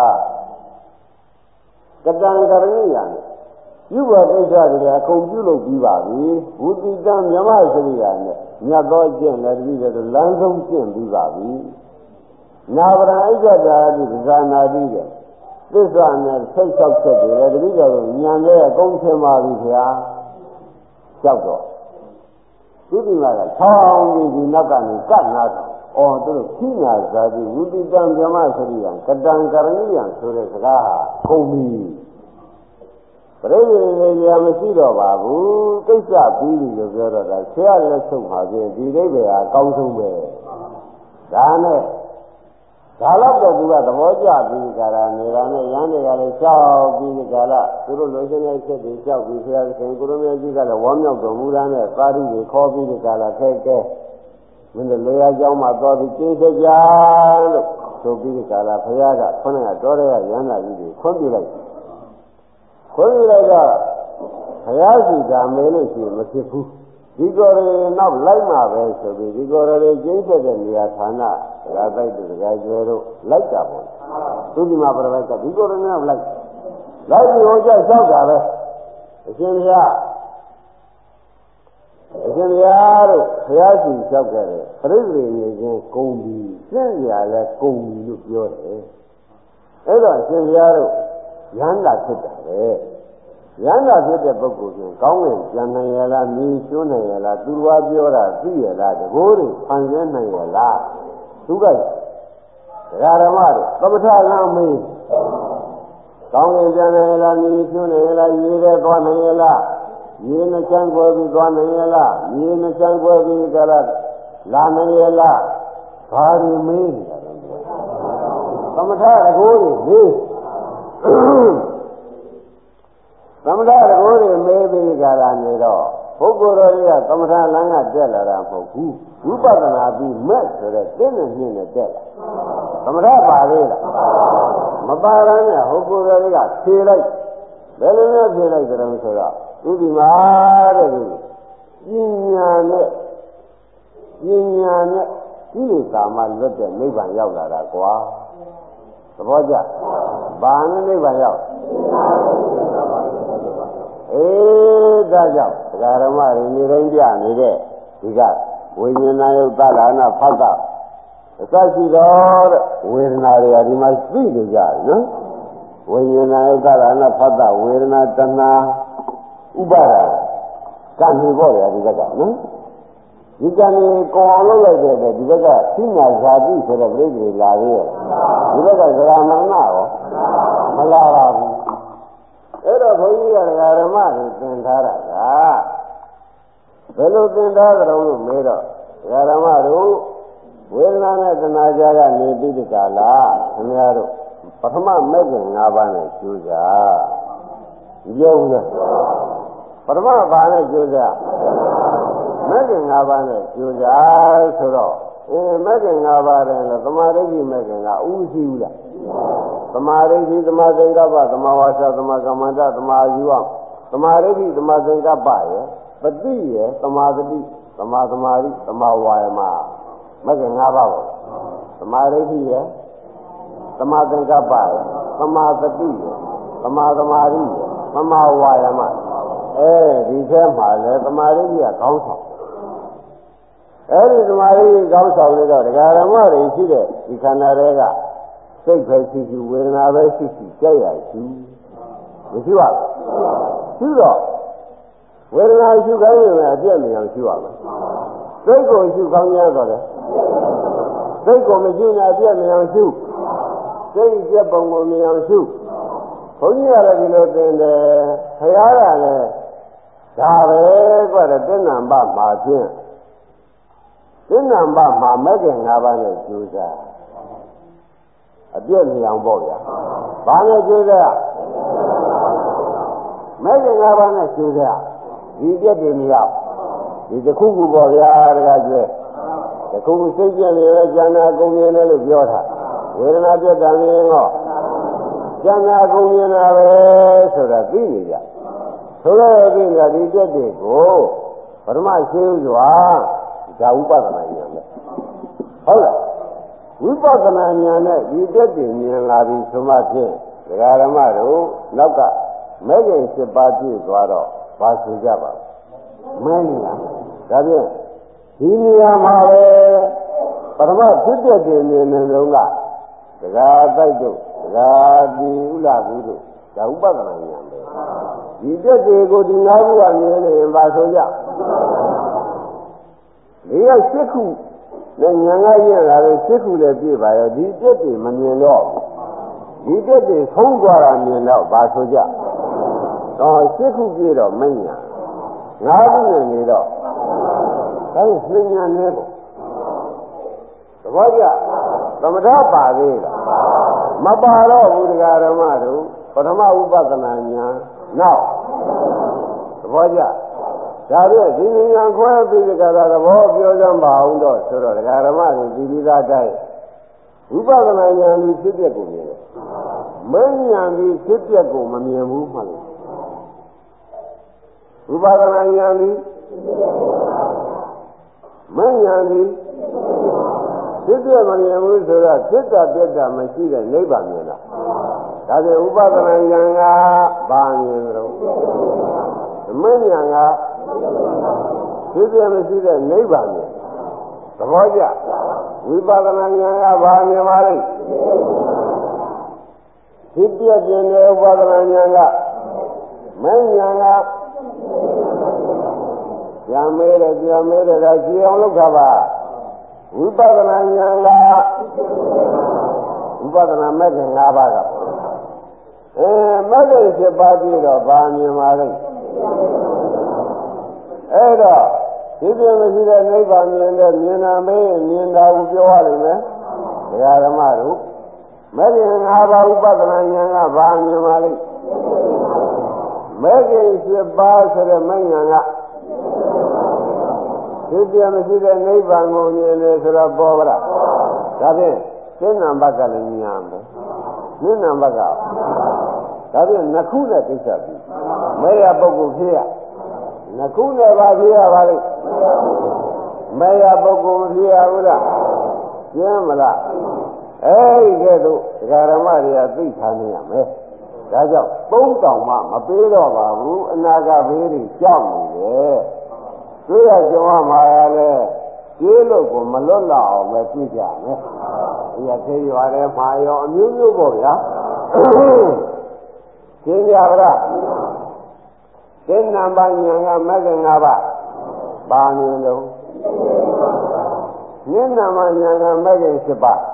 ကတံကရဏိယံပြုဘကိစ္စတွေအကုန်ပြုလုပ်ပြီးပါပြီဝုတိတံမြမစရိယာနဲ့မြတ်သောကျင့်လည်းတည်းကတော့လမ်းဆုံးကျင့်ပြီးပါပြီနာဗရံဣဇ္ဇာတိဇာနာတိတဲ့သစ္စာနဲ့ဆက်လျှောက်ချက်တွေလည်းတတိယကိုဉာဏ်နဲ့အကုန်သင်ပါပြီခင်ဗျာလျှောက်တော့ဒီဒီမှာကဆောင်းပြီးဒီနောက်ကနေကတ်နာတော့အော်သူတို့ခိညာဇာတိဝိတိတံဗြဟ္မစရိယံကတံကရဏိယံဆိုတဲ့စကားဟာကုန်ပြီပြိဋိနိယမရှိတော့ပါဘူးကိစ္စပြီးပြီလို့ပြောတော့တာဆရာလက်ဆုံးပါပြင်ဒီအိဗေဟာအကောင်းဆုံးပဲဒါနဲ့ဒါတော့တော့သူကသဘောကျပြီးကြတာနေတာနဲ့ရန်တွေကလည်းရှောက်ပြီးကြတာသူတို့လိုချင်တဲ့ချက်တွေရှောက်ပြီးဆရာရှင်ကိုရမေကြီးကလည်းဝမ်းမြောက်တော်မူတာနဲ့သာဓုတွေခေါ်ပြီးကြတာခဲခဲမင်းတို့လေယာကျောင်းမှာတော်ပြီးကျင်းစကြလို့ဆိုပြီးကြတာဘုရားကခေါင်းကတော်တဲ့ရန်နာကြီးတွေခွန်းပြလိုက်ခွန်းပြလိုက်တော့ဘုရားစီကမဲလို့ရှိရင်မဖြစ်ဘူးဒီကောရယ်နောက်လိုက်မှာပဲဆိုပြီးဒီကောရယ်ကျင်းဆက်တဲ့နေရာဌာနဒါတိုက်တူကြကျွဲတို့လိုက်တာပေါ့သူဒီမှာပြပိုက်ကဒီကောရယ်နောက်လိုက်လိုက်ပြီးဟောကြလျှောက်တာပဲအရှင်ဘုရားအရှင်ဘုရားတို့ဘုရားရှင်လျှောက်ခဲ့တယ်ပြိဋိနေခြင်းဂုံပြီးရှင်းရလဲဂုံပြီးလို့ပြောတယ်အဲ့တော့အရှင်ဘုရားတို့ရဟန္တာဖြစ်တာပဲရဟန္တာဖြစ်တဲ့ပုဂ္ဂိုလ်ကကောင်းတဲ့ဉာဏ်နိုင်ရလားမြင်ကျွနိုင်ရလားသူတော်ပြောတာသိရလားတကိုးတွေဖန်ဆင်းနိုင်ရလားသူကဒကာဓမ္မတွေသမထလမ်းမေးကောင်းတဲ့ဉာဏ်နိုင်ရလားမြင်ကျွနိုင်ရလားရေးတဲ့သွားနိုင်ရလားရေးနှချမ်းကွယ်ပြီးသွားနိုင်ရလားရေးနှချမ်းကွယ်ပြီးကြလားလာနိုင်ရလားဘာတွေမေးနေတာလဲသမထတကိုးတွေမေးသမထတကိုးတွေမေးပြီးကြတာနေတော့ပုဂ္ဂိုလ်တော်ကြီးကသမထလမ်းကတက်လာတာမဟုတ်ဘူးဝိပဿနာပြီးမဲ့ဆိုတဲ့သိနေနှင်းနဲ့တက်လာသမထပါသေးလားမပါရနဲ့ပုဂ္ဂိုလ်တော်ကြီးကဖြေလိုက်ဘယ်လိုလဲဖြေလိုက်ကြတယ်ဆိုတော့ဥပ္ပမာတဲ့ဒီပညာနဲ့ပညာနဲ့ဒီလိုကာမလွတ်တဲ့နိဗ္ဗာန်ရောက်လာတာကွာသဘောကျဘာနဲ့နိဗ္ဗာန်ရောက်အေးဒါကြောင့်ဒကာဓမ္မတွေနေတိုင်းပြနေတဲ့ဒီကဝိညာဏယုတ်သလနာဖတ်တာအစရှိတော့တဲ့ဝေဒနာတွေကဒီမှာသိနေကြတယ်နော်ဝိညာဏယုတ်သလနာဖတ်တာဝေဒနာတဏှာဥပါဒကံနေပေါ့လေဒီဘက်ကနော်ဒီကံနေကောအောင်လုပ်လိုက်တဲ့ဒီဘက်ကသိညာဇာတိဆိုတဲ့ပြိဋ္ဌိလာသေးရဲ့ဒီဘက်ကဇရာမရဏရောမလာပါဘူးအဲ့တော့ဘုန်းကြီးကဓမ္မတွေသင်ထားတာကဘယ်လိုသင်ထားကြလို့မေးတော့ဓမ္မတို့ဝေဒနာနဲ့တဏှာကြားကနေပြီးဒီကလာခင်ဗျားတို့ပထမမဲ့ခင်၅ပါးနဲ့ကျိုးစားပြောဘူးလားပထမဘာနဲ့ကျိုးစားမဲ့ခင်၅ပါးနဲ့ကျိုးစားဆိုတော့အဲမဲ့ခင်၅ပါးတယ်လို့သမာဓိကြီးမဲ့ခင်ကဥရှိဘူးလားသမာဓိရှိသမာသင်္ကပ္ပသမာဝါစာသမာကမ္မန္တသမာယူဝသမာဓိရှိသမာသင်္ကပ္ပရဲ့ပတိရဲ့သမာသတိသမာသမာဓိသမာဝါယမမကငါးပါးပေါ့သမာဓိရှိရဲ့သမာသင်္ကပ္ပရဲ့သမာသတိရဲ့သမာသမာဓိရဲ့သမာဝါယမအဲဒီထဲမှာလဲသမာဓိကြီးကခေါင်းဆောင်အဲဒီသမာဓိကြီးခေါင်းဆောင်နေတော့ဒကာဓမ္မတွေရှိတဲ့ဒီခန္ဓာတွေကစိတ်ပဲရှိရှိဝေဒနာပဲရှိရှိကြက်ရရှိမရှိပါဘူးရှိတော့ဝေဒနာရှိခိုင်းရင်အပြည့်မြင်အောင်ရှိပါမယ်စိတ်ကိုရှိကောင်းရတော့လေစိတ်ကိုမရှိရင်အပြည့်မြင်အောင်ရှိစိတ်ကျက်ပုံကိုမြင်အောင်ရှိဘုန်းကြီးကလည်းဒီလိုသင်တယ်ခရားကလည်းဒါပဲကွတဲ့တဏ္ဍပမှာဖြင့်တဏ္ဍပမှာမဲ့ခင်၅ပါးနဲ့ကျိုးစားအပြည့်မြင်အောင်ပေါ့ဗျာဘာနဲ့ကျိုးစားမဲ့ခင်၅ပါးနဲ့ကျိုးစားဒီပြည့်တယ်မရဒီတစ်ခုခုပေါ့ဗျာတကားကျွဲခုစိတ်ပြည့်နေတဲ့ဉာဏ်အကုန်မြင်တယ်လို့ပြောတာဝေဒနာပြတ်တာမြင်တော့ဉာဏ်အကုန်မြင်တာပဲဆိုတာသိနေကြဆိုတော့ဒီကဒီတက်တွေကိုပရမရှိစွာဒါဥပဒနာဉာဏ်နဲ့ဟုတ်လားဝိပဿနာဉာဏ်နဲ့ဒီတက်တွေမြင်လာပြီဆိုမှဖြင့်ဒကာဓမ္မတို့နောက်ကမဲခင်၈ပါးပြည့်သွားတော့ဘာဆိုကြပါမဲနေလားဒါဖြင့်ဒီနေရာမှာပဲပရမဖြစ်တဲ့တွေမြင်နေလုံးကဒကာတိုက်တို့ဒကာဒီဥလာဘူးတို့ဒါဥပဒနာဉာဏ်ပဲဒီတက်တွေကိုဒီငါးခုကမြင်နေရင်ဘာဆိုကြဒီက၈ခုနဲ့ဉာဏ်ကရလာတယ်၈ခုလည်းပြည့်ပါရောဒီတက်တွေမမြင်တော့ဒီတက်တွေဆုံးသွားတာမြင်တော့ဘာဆိုကြတော့၈ခုပြည့်တော့မဉာဏ်ငါးခုနဲ့နေတော့ဒါကိုဉာဏ်နဲ့ပေါ့သဘောကျသမထပါသေးလားမပါတော့ဘူးတရားဓမ္မတို့ပထမဥပဒနာဉာဏ်နောက်သဘောကျဒါဖြင့်ဒီဉာဏ်ခွဲပြီးကြတာသဘောပြောကြပါအောင်တော့ဆိုတော့တရားဓမ္မတွေဒီပြီးသားတိုင်းဥပဒနာဉာဏ်ကြီးဖြစ်တဲ့ကိုမြင်တယ်မဉာဏ်ကြီးဖြစ်တဲ့ကိုမမြင်ဘူးမှလို့ဥပဒနာဉာဏ်ကြီးမဉာဏ်ကြီးဖြစ်တဲ့မမြင်ဘူးဆိုတော့ဖြစ်တာပြတ်တာမရှိတဲ့နိဗ္ဗာန်မြင်တာဒါကြောင့်ဥပဒနာဉာဏ်ကဘာမြင်လို့မဉာဏ်ကဖြစ်တဲ့မရှိတဲ့နိဗ္ဗာန်မြင်သဘောကျဝိပဿနာဉာဏ်ကဘာမြင်ပါလိမ့်ဖြစ်ပြပြင်းတဲ့ဥပဒနာဉာဏ်ကမဉာဏ်ကကြာမဲတယ်ကြာမဲတယ်ဒါကြည်အောင်လုပ်တာပါဝိပဿနာဉာဏ်ကဝိပဿနာမဲ့ခင်၅ပါးကအဲမဲ့ခင်၈ပါးပြီးတော့ဘာမြင်ပါလိမ့်အဲ့တော့ဒီပြင်းမရှိတဲ့နိဗ္ဗာန်မြင်တဲ့မြင်တာမေးမြင်တာကိုပြောရလိမ့်မယ်ဒကာဓမ္မတို့မဲ့ခင်၅ပါးဥပဒနာဉာဏ်ကဘာမြင်ပါလိမ့်မဲ့ခင်၈ပါးဆိုတဲ့မဲ့ဉာဏ်ကဒီပြမရှိတဲ့နိဗ္ဗာန်ကိုမြင်တယ်ဆိုတော့ပေါ်ပါလားဒါဖြင့်စိဏ္ဏဘက်ကလည်းဉာဏ်ပဲနိဏ္ဏဘက်ကဒါဖြင့်နှစ်ခုနဲ့သိချက်ပြီးမဲရပုဂ္ဂိုလ်ဖြစ်ရနှစ်ခုနဲ့ပါဖြစ်ရပါလိမ့်မဲရပုဂ္ဂိုလ်မဖြစ်ရဘူးလားရှင်းမလားအဲဒီကဲ့သို့ဒကာရမတွေကသိထားနေရမယ်ဒါကြောင့်သုံးတောင်မှမပေးတော့ပါဘူးအနာဂတ်ဘေးတွေကြောက်နေတယ်တွေ့ရကြုံမှာရလဲကျေးလို့ကိုမလွတ်လောက်အောင်ပဲကြည့်ကြမယ်။ဒီရသေးရွာထဲမှာရောအမျိုးမျိုးပေါ့ဗျာ။ရှင်းကြပါလား။ရှင်းနံပါတ်ဉာဏ်ကမဂ္ဂင်၅ပါးပါမြင်လို့ဉာဏ်နံပါတ်ဉာဏ်ကမဂ္ဂင်၈ပါး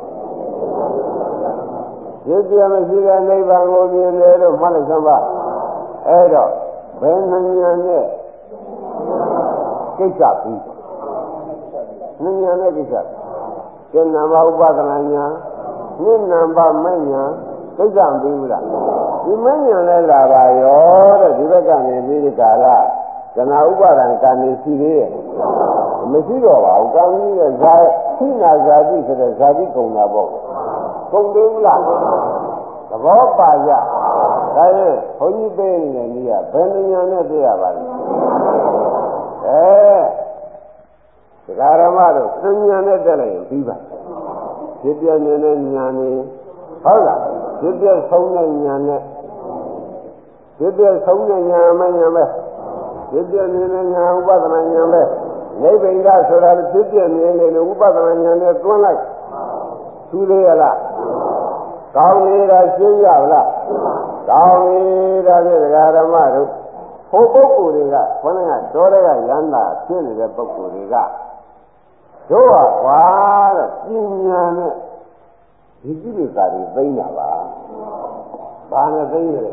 ရည်ပြမရှိတဲ့နိဗ္ဗာန်ကိုမြင်တယ်လို့မှတ်လိုက်စမ်းပါ။အဲ့တော့ဘယ်ဉာဏ်နဲ့ကိစ္စပြီးဉာဏ်နဲ့ကိစ္စကျန်နံပါတ်ဥပဒနာညာဉာဏ်နံပါတ်မညာကိစ္စမပြီးဘူးလားဒီမညာလည်းလာပါရောတဲ့ဒီဘက်ကနေပြီးဒီကာလဇနာဥပါဒံကံနေရှိသေးရဲ့မရှိတော့ပါဘူးကံကြီးရဲ့ဇာသိနာဇာတိဆိုတဲ့ဇာတိကုံတာပေါ့ကုံသေးဘူးလားသဘောပါကြဒါရင်ဘုန်းကြီးသိနေတဲ့နည်းကဘယ်ဉာဏ်နဲ့သိရပါလဲအဲဒကာရမတို့သဉ္ညာနဲ့တက်လိုက်ရင်ပြီးပါဖြစ်ပြမြင်တဲ့ဉာဏ်นี่ဟုတ်လားဖြစ်ပြဆုံးတဲ့ဉာဏ်နဲ့ဖြစ်ပြဆုံးတဲ့ဉာဏ်မဉာဏ်ပဲဖြစ်ပြမြင်တဲ့ဉာဏ်ဥပဒနာဉာဏ်ပဲနိဗ္ဗိန္ဒဆိုတာဖြစ်ပြမြင်တဲ့ဥပဒနာဉာဏ်နဲ့တွန်းလိုက်သူလေးရလားကောင်းနေတာရှင်းရလားကောင်းနေတာဖြင့်ဒကာရမတို့ဟိုပုဂ္ဂိုလ်တွေကဘုန်းကြီးကတော်တဲ့ကရန္တာဖြစ်နေတဲ့ပုဂ္ဂိုလ်တွေကတို့ကကွာတဲ့ပညာနဲ့ဒီကိလေသာတွေသိမ်းတာပါဘာနဲ့သိမ်းရလဲ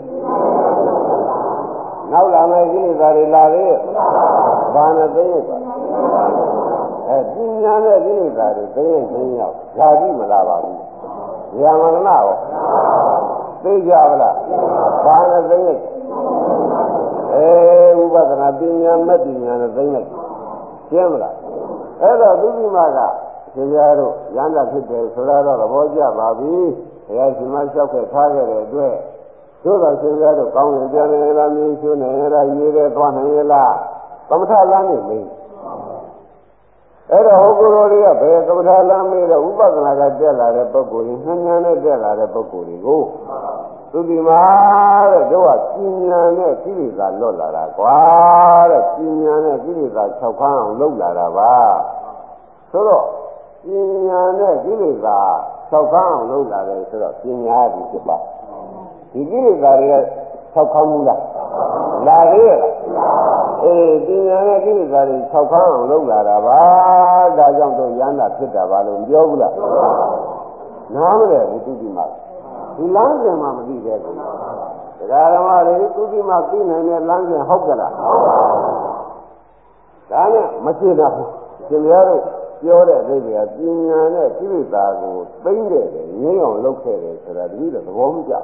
နောက်လာမယ့်ကိလေသာတွေလာသေးရဲ့ဘာနဲ့သိမ်းရပါအဲပညာနဲ့ကိလေသာတွေသိမ်းရင်သိမ်းရောက်ဇာတိမလာပါဘူးဉာဏ်မကနာရောသိကြပါလားဘာနဲ့သိမ်းရအဲဥပဒနာပညာမဲ့ပညာနဲ့သိမ့်လိုက်ရှင်းမလားအဲ့တော့သူဒီမှာကရှင်ပြားတို့ရဟန္တာဖြစ်တယ်ဆိုတော့သဘောကျပါပြီဘုရားရှင်မလျှောက်ခဲ့ထားခဲ့တဲ့အတွက်သို့တော်ရှင်ပြားတို့ကောင်းရင်ပြန်နေလားမြင်ရှုနေလားရေးရဲသွားနိုင်လားသမထလမ်းနေမင်းအဲ့တော့ဟောကိုယ်တော်တွေကဘယ်သမထလမ်းမေးတော့ဥပဒနာကတက်လာတဲ့ပုဂ္ဂိုလ်ကြီးနှမ်းနှမ်းနဲ့တက်လာတဲ့ပုဂ္ဂိုလ်တွေကိုသူဒီမှာတဲ့တို့ကပညာနဲ့ကိလေသာလွတ်လာတာကွာတဲ့ပညာနဲ့ကိလေသာ၆ခန်းအောင်လုပ်လာတာပါဆိုတော့ပညာနဲ့ကိလေသာ၆ခန်းအောင်လုပ်လာတယ်ဆိုတော့ပညာဒီဖြစ်ပါဒီကိလေသာတွေက၆ခန်းမူလားလာသေးရဲ့အေးပညာနဲ့ကိလေသာတွေ၆ခန်းအောင်လုပ်လာတာပါဒါကြောင့်တို့ရဟန္တာဖြစ်တာပါလို့ပြောဘူးလားနားမလဲဘူးသူဒီမှာဒီလမ်းစဉ်မှာမသိသေးဘူးတရားဓမ္မတွေသူဒီမှာသိနိုင်တဲ့လမ်းစဉ်ဟုတ်ကြလားဟုတ်ပါဘူးဒါနဲ့မသိတော့ဘူးရှင်များတို့ပြောတဲ့အသေးတွေကပညာနဲ့ကိလေသာကိုသိမ့်တယ်ငြိမ်းအောင်လုပ်ခဲ့တယ်ဆိုတာဒီလိုသဘောမကျ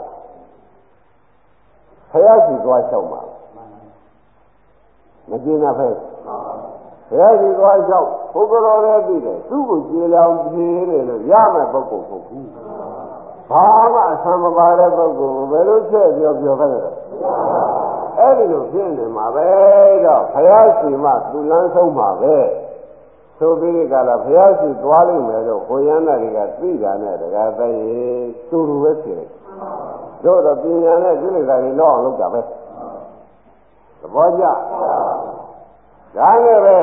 ဘုရားရှိသွားလျှောက်မှာမကျင်တာပဲဘုရားရှိသွားလျှောက်ဘုရားတော်လည်းသိတယ်သူ့ကိုကြည်လောင်ပြေးတယ်လို့ရမယ်ပုဂ္ဂိုလ်ဟုတ်ဘူးဘာမှအဆံမပါတဲ့ပုဂ္ဂိုလ်ဘယ်လိုချက်ပြောပြောခဲ့တယ်အဲ့ဒီလိုဖြစ်နေမှာပဲတော့ဘုရားရှိမှသူလမ်းဆုံးမှာပဲဆိုပြီးဒီကလာဘုရားရှိသွားလိမ့်မယ်လို့ဟိုရဟန္တာတွေကသိတာနဲ့တကားသိရင်သူ့လိုပဲဖြစ်တယ်တို့တော့ပညာနဲ့ကိလေသာတွေလောက်အောင်လုပ်တာပဲသဘောကျဒါနဲ့ပဲ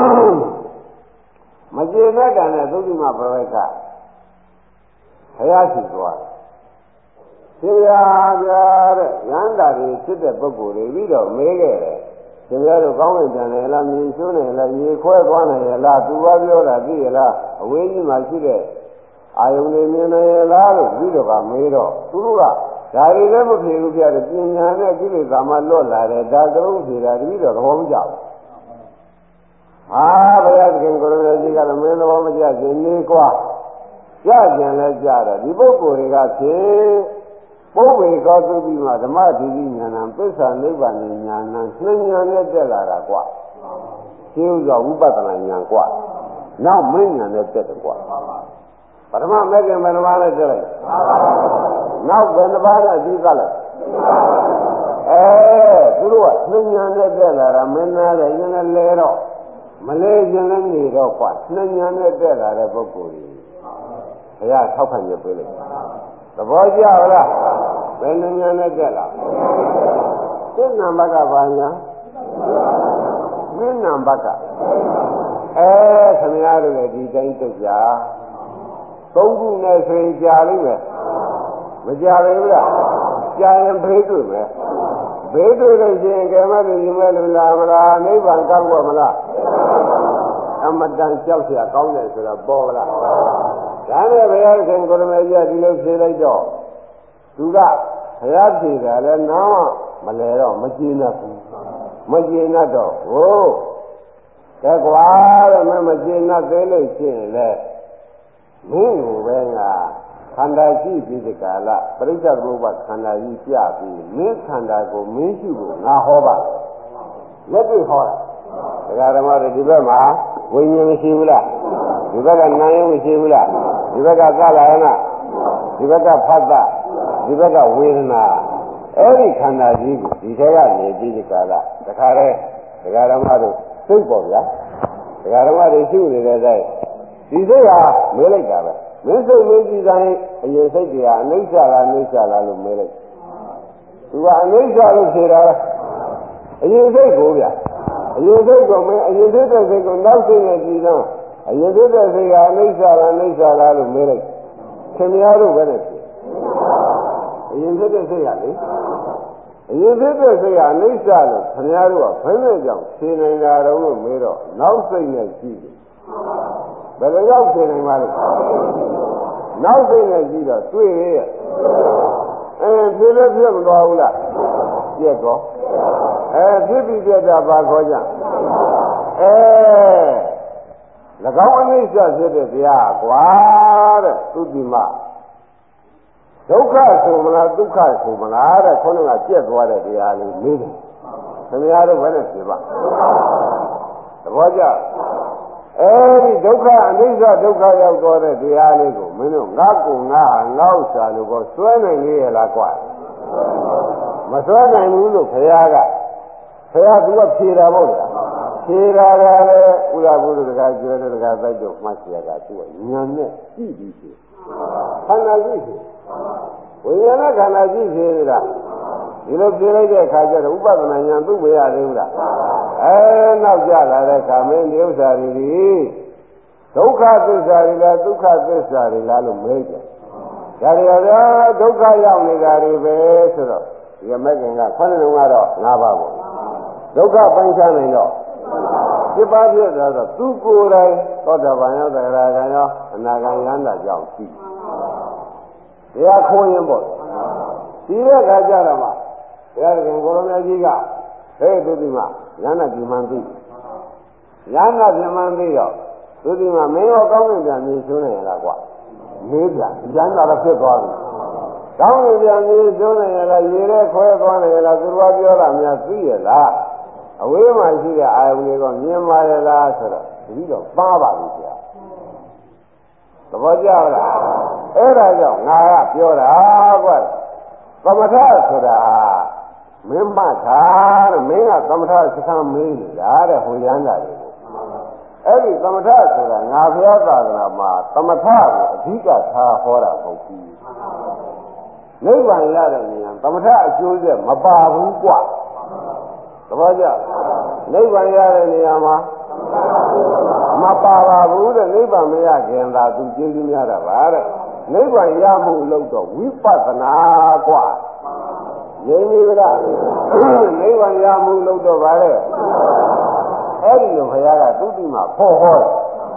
မကျေနပ်တာနဲ့သုတိမပရိက္ခဘုရားရှိသွားတယ်ဆရာပြတဲ့ရဟန္တာတွေဖြစ်တဲ့ပုဂ္ဂိုလ်တွေပြီးတော့မေးခဲ့တယ်ဆရာတို့ကောင်းဝင်ပြန်တယ်လားမြင်ရှုနေလားရေခွဲသွားနိုင်ရလားသူကပြောတာသိရလားအဝေးကြီးမှာရှိတဲ့အာယုန်တွေမြင်နေရလားလို့ပြီးတော့ကမေးတော့သူတို့ကဒါတွေလည်းမဖြစ်ဘူးပြတယ်ပညာနဲ့ကိလေသာမှလွတ်လာတယ်ဒါကရုံးဖြေတာတတိတော့သဘောမကျဘူးဟာဘုရားသခင်ကိုရမေကြီးကလည်းမင်းသဘောမကျခြင်းနေကွာကြကြံလဲကြတော့ဒီပုဂ္ဂိုလ်တွေကဖြင့်ပုဗ္ဗေကောသုပြီးမှဓမ္မတိတိဉာဏံပစ္ဆာနိဗ္ဗာန်ဉာဏ်နဲ့ဉာဏ်နဲ့တက်လာတာကွာရှင်းဥစွာဝိပဿနာဉာဏ်ကွာနောက်မဉဏ်နဲ့တက်တယ်ကွာပထမမဲ့ခင်ဘယ်နှပါးလဲတက်လိုက်နောက်ဘယ်နှပါးလဲအပြီးကလိုက်အဲသူတို့ကဉာဏ်နဲ့တက်လာတာမင်းသားလည်းဉာဏ်နဲ့လဲတော့မလဲခြင်းလည်းနေတော့ကွာဉာဏ်နဲ့တက်လာတဲ့ပုဂ္ဂိုလ်ကြီးဘုရားထောက်ခံရပေးလိုက်သဘောကျလားဘယ်နှဉာဏ်နဲ့တက်လာသိဏဘကဘာညာသိဏဘကအဲခင်ဗျားတို့လည်းဒီတိုင်းတက်ကြသုံးခုနဲ့ဆိုရင်ကြာလိမ့်မယ်မကြာဘူးလားကြာရင်ဘေးတွေ့မယ်ဘေးတွေ့လို့ရှိရင်ကဲမလို့ယူမဲ့လို့လားမလားနိဗ္ဗာန်ကောက်တော့မလားအမတန်ကြောက်เสียကောင်းတယ်ဆိုတော့ပေါ်လားဒါနဲ့ဘုရားရှင်ကိုရမေကြီးဒီလိုဖြေလိုက်တော့သူကဘုရားဖြေတာလည်းနားမလဲတော့မကျေနပ်ဘူးမကျေနပ်တော့ဟိုကဲကွာတော့မကျေနပ်သေးလို့ရှိရင်လေမင်းကိုပဲငါခန္ဓာရှိပြီးဒီကာလပရိစ္ဆေဘုရားခန္ဓာကြီးပြပြီးမင်းခန္ဓာကိုမင်းရှိဖို့ငါဟောပါလက်တွေ့ဟောတာဒကာဓမ္မတွေဒီဘက်မှာဝိညာဉ်မရှိဘူးလားဒီဘက်ကနာယုံမရှိဘူးလားဒီဘက်ကကာလရဏဒီဘက်ကဖတ်တာဒီဘက်ကဝေဒနာအဲ့ဒီခန္ဓာကြီးကိုဒီထဲကနေပြီးဒီကာလတခါတည်းဒကာဓမ္မတို့သိပေါ့ဗျာဒကာဓမ္မတွေရှိနေတဲ့တိုင်းဒီစိတ်ဟာမေးလိုက်တာပဲမင်းစိတ်မေးကြည့်တိုင်းအရင်စိတ်တွေဟာအနိစ္စလားအနိစ္စလားလို့မေးလိုက်သူကအနိစ္စလို့ဖြေတာပဲအရင်စိတ်ကိုဗျာအရင်စိတ်ကိုမင်းအရင်စိတ်တဲ့စိတ်ကိုနောက်စိတ်နဲ့ကြည့်တော့အရင်စိတ်တဲ့စိတ်ကအနိစ္စလားအနိစ္စလားလို့မေးလိုက်ခင်ဗျားတို့ပဲနဲ့ဖြေအရင်စိတ်တဲ့စိတ်ကလေအရင်စိတ်တဲ့စိတ်ကအနိစ္စလို့ခင်ဗျားတို့ကဘယ်နဲ့ကြောင့်ဖြေနိုင်တာတော့လို့မေးတော့နောက်စိတ်နဲ့ကြည့်တယ်ဘယ်လိုရောက်ဖြေနိုင်ပါလဲနောက်စိတ်နဲ့ကြည့်တော့တွေ့ရဲ့အဲဖြေလို့ပြတ်မသွားဘူးလားပြတ်တော့အဲဖြစ်ပြီးပြတ်တာပါခေါ်ကြအဲ၎င်းအနိစ္စဖြစ်တဲ့တရားကွာတဲ့သုတိမဒုက္ခဆိုမလားဒုက္ခဆိုမလားတဲ့ခေါင်းကပြတ်သွားတဲ့တရားလေးမေးတယ်ခင်ဗျားတို့ဘယ်နဲ့ဖြေပါသဘောကျအဲဒီဒုက္ခအနိစ္စဒုက္ခရောက်တော့တဲ့တရားလေးကိုမင်းတို့ငါကူငါငေါ့ရှာလို့ကောစွဲနိုင်လေရလားကွာမစွဲနိုင်ဘူးလို့ခရားကခရားသူကဖြေတာပေါ့ဗျာဖြေတာကလည်းဥရဘုရားတကားကျွဲတဲ့တကားတိုက်တော့မှတ်เสียကသူကဉာဏ်နဲ့ကြည့်ပြီးဖြေခန္ဓာကြည့်ဖြေဝိညာဉ်နဲ့ခန္ဓာကြည့်ဖြေနေတာဒီလိုဖြေလိုက်တဲ့အခါကျတော့ဥပဒနာဉာဏ်သူ့မရသေးဘူးလားအဲနောက်ကြလာတဲ့ခါမင်းဒီဥစ္စာတွေဒီဒုက္ခသစ္စာတွေလားဒုက္ခသစ္စာတွေလားလို့မေးကြဒါတွေကတော့ဒုက္ခရောက်နေတာတွေပဲဆိုတော့ဒီမဂ္ဂင်ကခொနလုံးကတော့၅ပါးပေါ့ဒုက္ခပိုင်းခြားနိုင်တော့ဒီပါပြည့်သွားတော့သူကိုယ်တိုင်သောတာပန်ရောက်တဲ့ရာဂံရောအနာဂံရမ်းတာကြောင့်ရှိတရားခိုးရင်ပေါ့ဒီတဲ့ခါကြတော့မှတရားခင်ကိုရမကြီးကဟဲ့သူဒီမှာရဟန္တာဒီမှန်သိရဟန္တာဒီမှန်သိတော့သူဒီမှာမင်းရောကောင်းကင်ပြန်မြင်ရှင်းနေရလားကွာမေးပြန်ရဟန္တာလည်းဖြစ်သွားပြီကောင်းကင်ပြန်မြင်ရှင်းနေရလားရေထဲခွဲသွားနေရလားသူတော်ပြောတာများသိရလားအဝေးမှာရှိတဲ့အာယုန်တွေကမြင်ပါရလားဆိုတော့ဒီတော့ပါပါပြီဆရာသဘောကျလားအဲ့ဒါကြောင့်ငါကပြောတာကွာသမထဆိုတာမင်းမှတ်တာတဲ့မင်းကသမထစခန်းမင်းနေတာတဲ့ဟိုရမ်းတာတွေကိုအဲ့ဒီသမထဆိုတာငါဘုရားသာသနာမှာသမထကိုအဓိကထားဟောတာမဟုတ်ဘူးနိဗ္ဗာန်ရတဲ့ဉာဏ်သမထအကျိုးဆက်မပါဘူးကွာသဘောကျနိဗ္ဗာန်ရတဲ့နေရာမှာမပါပါဘူးတဲ့နိဗ္ဗာန်မရခင်သာသူကျေးဇူးများတာပါတဲ့နိဗ္ဗာန်ရမှုလို့တော့ဝိပဿနာကွာရင်းပြီလားနိဗ္ဗာန်ရမှုလို့တော့ဗါတဲ့အဲ့ဒီလိုဘုရားကသုတိမှာဖော်ဟောတယ်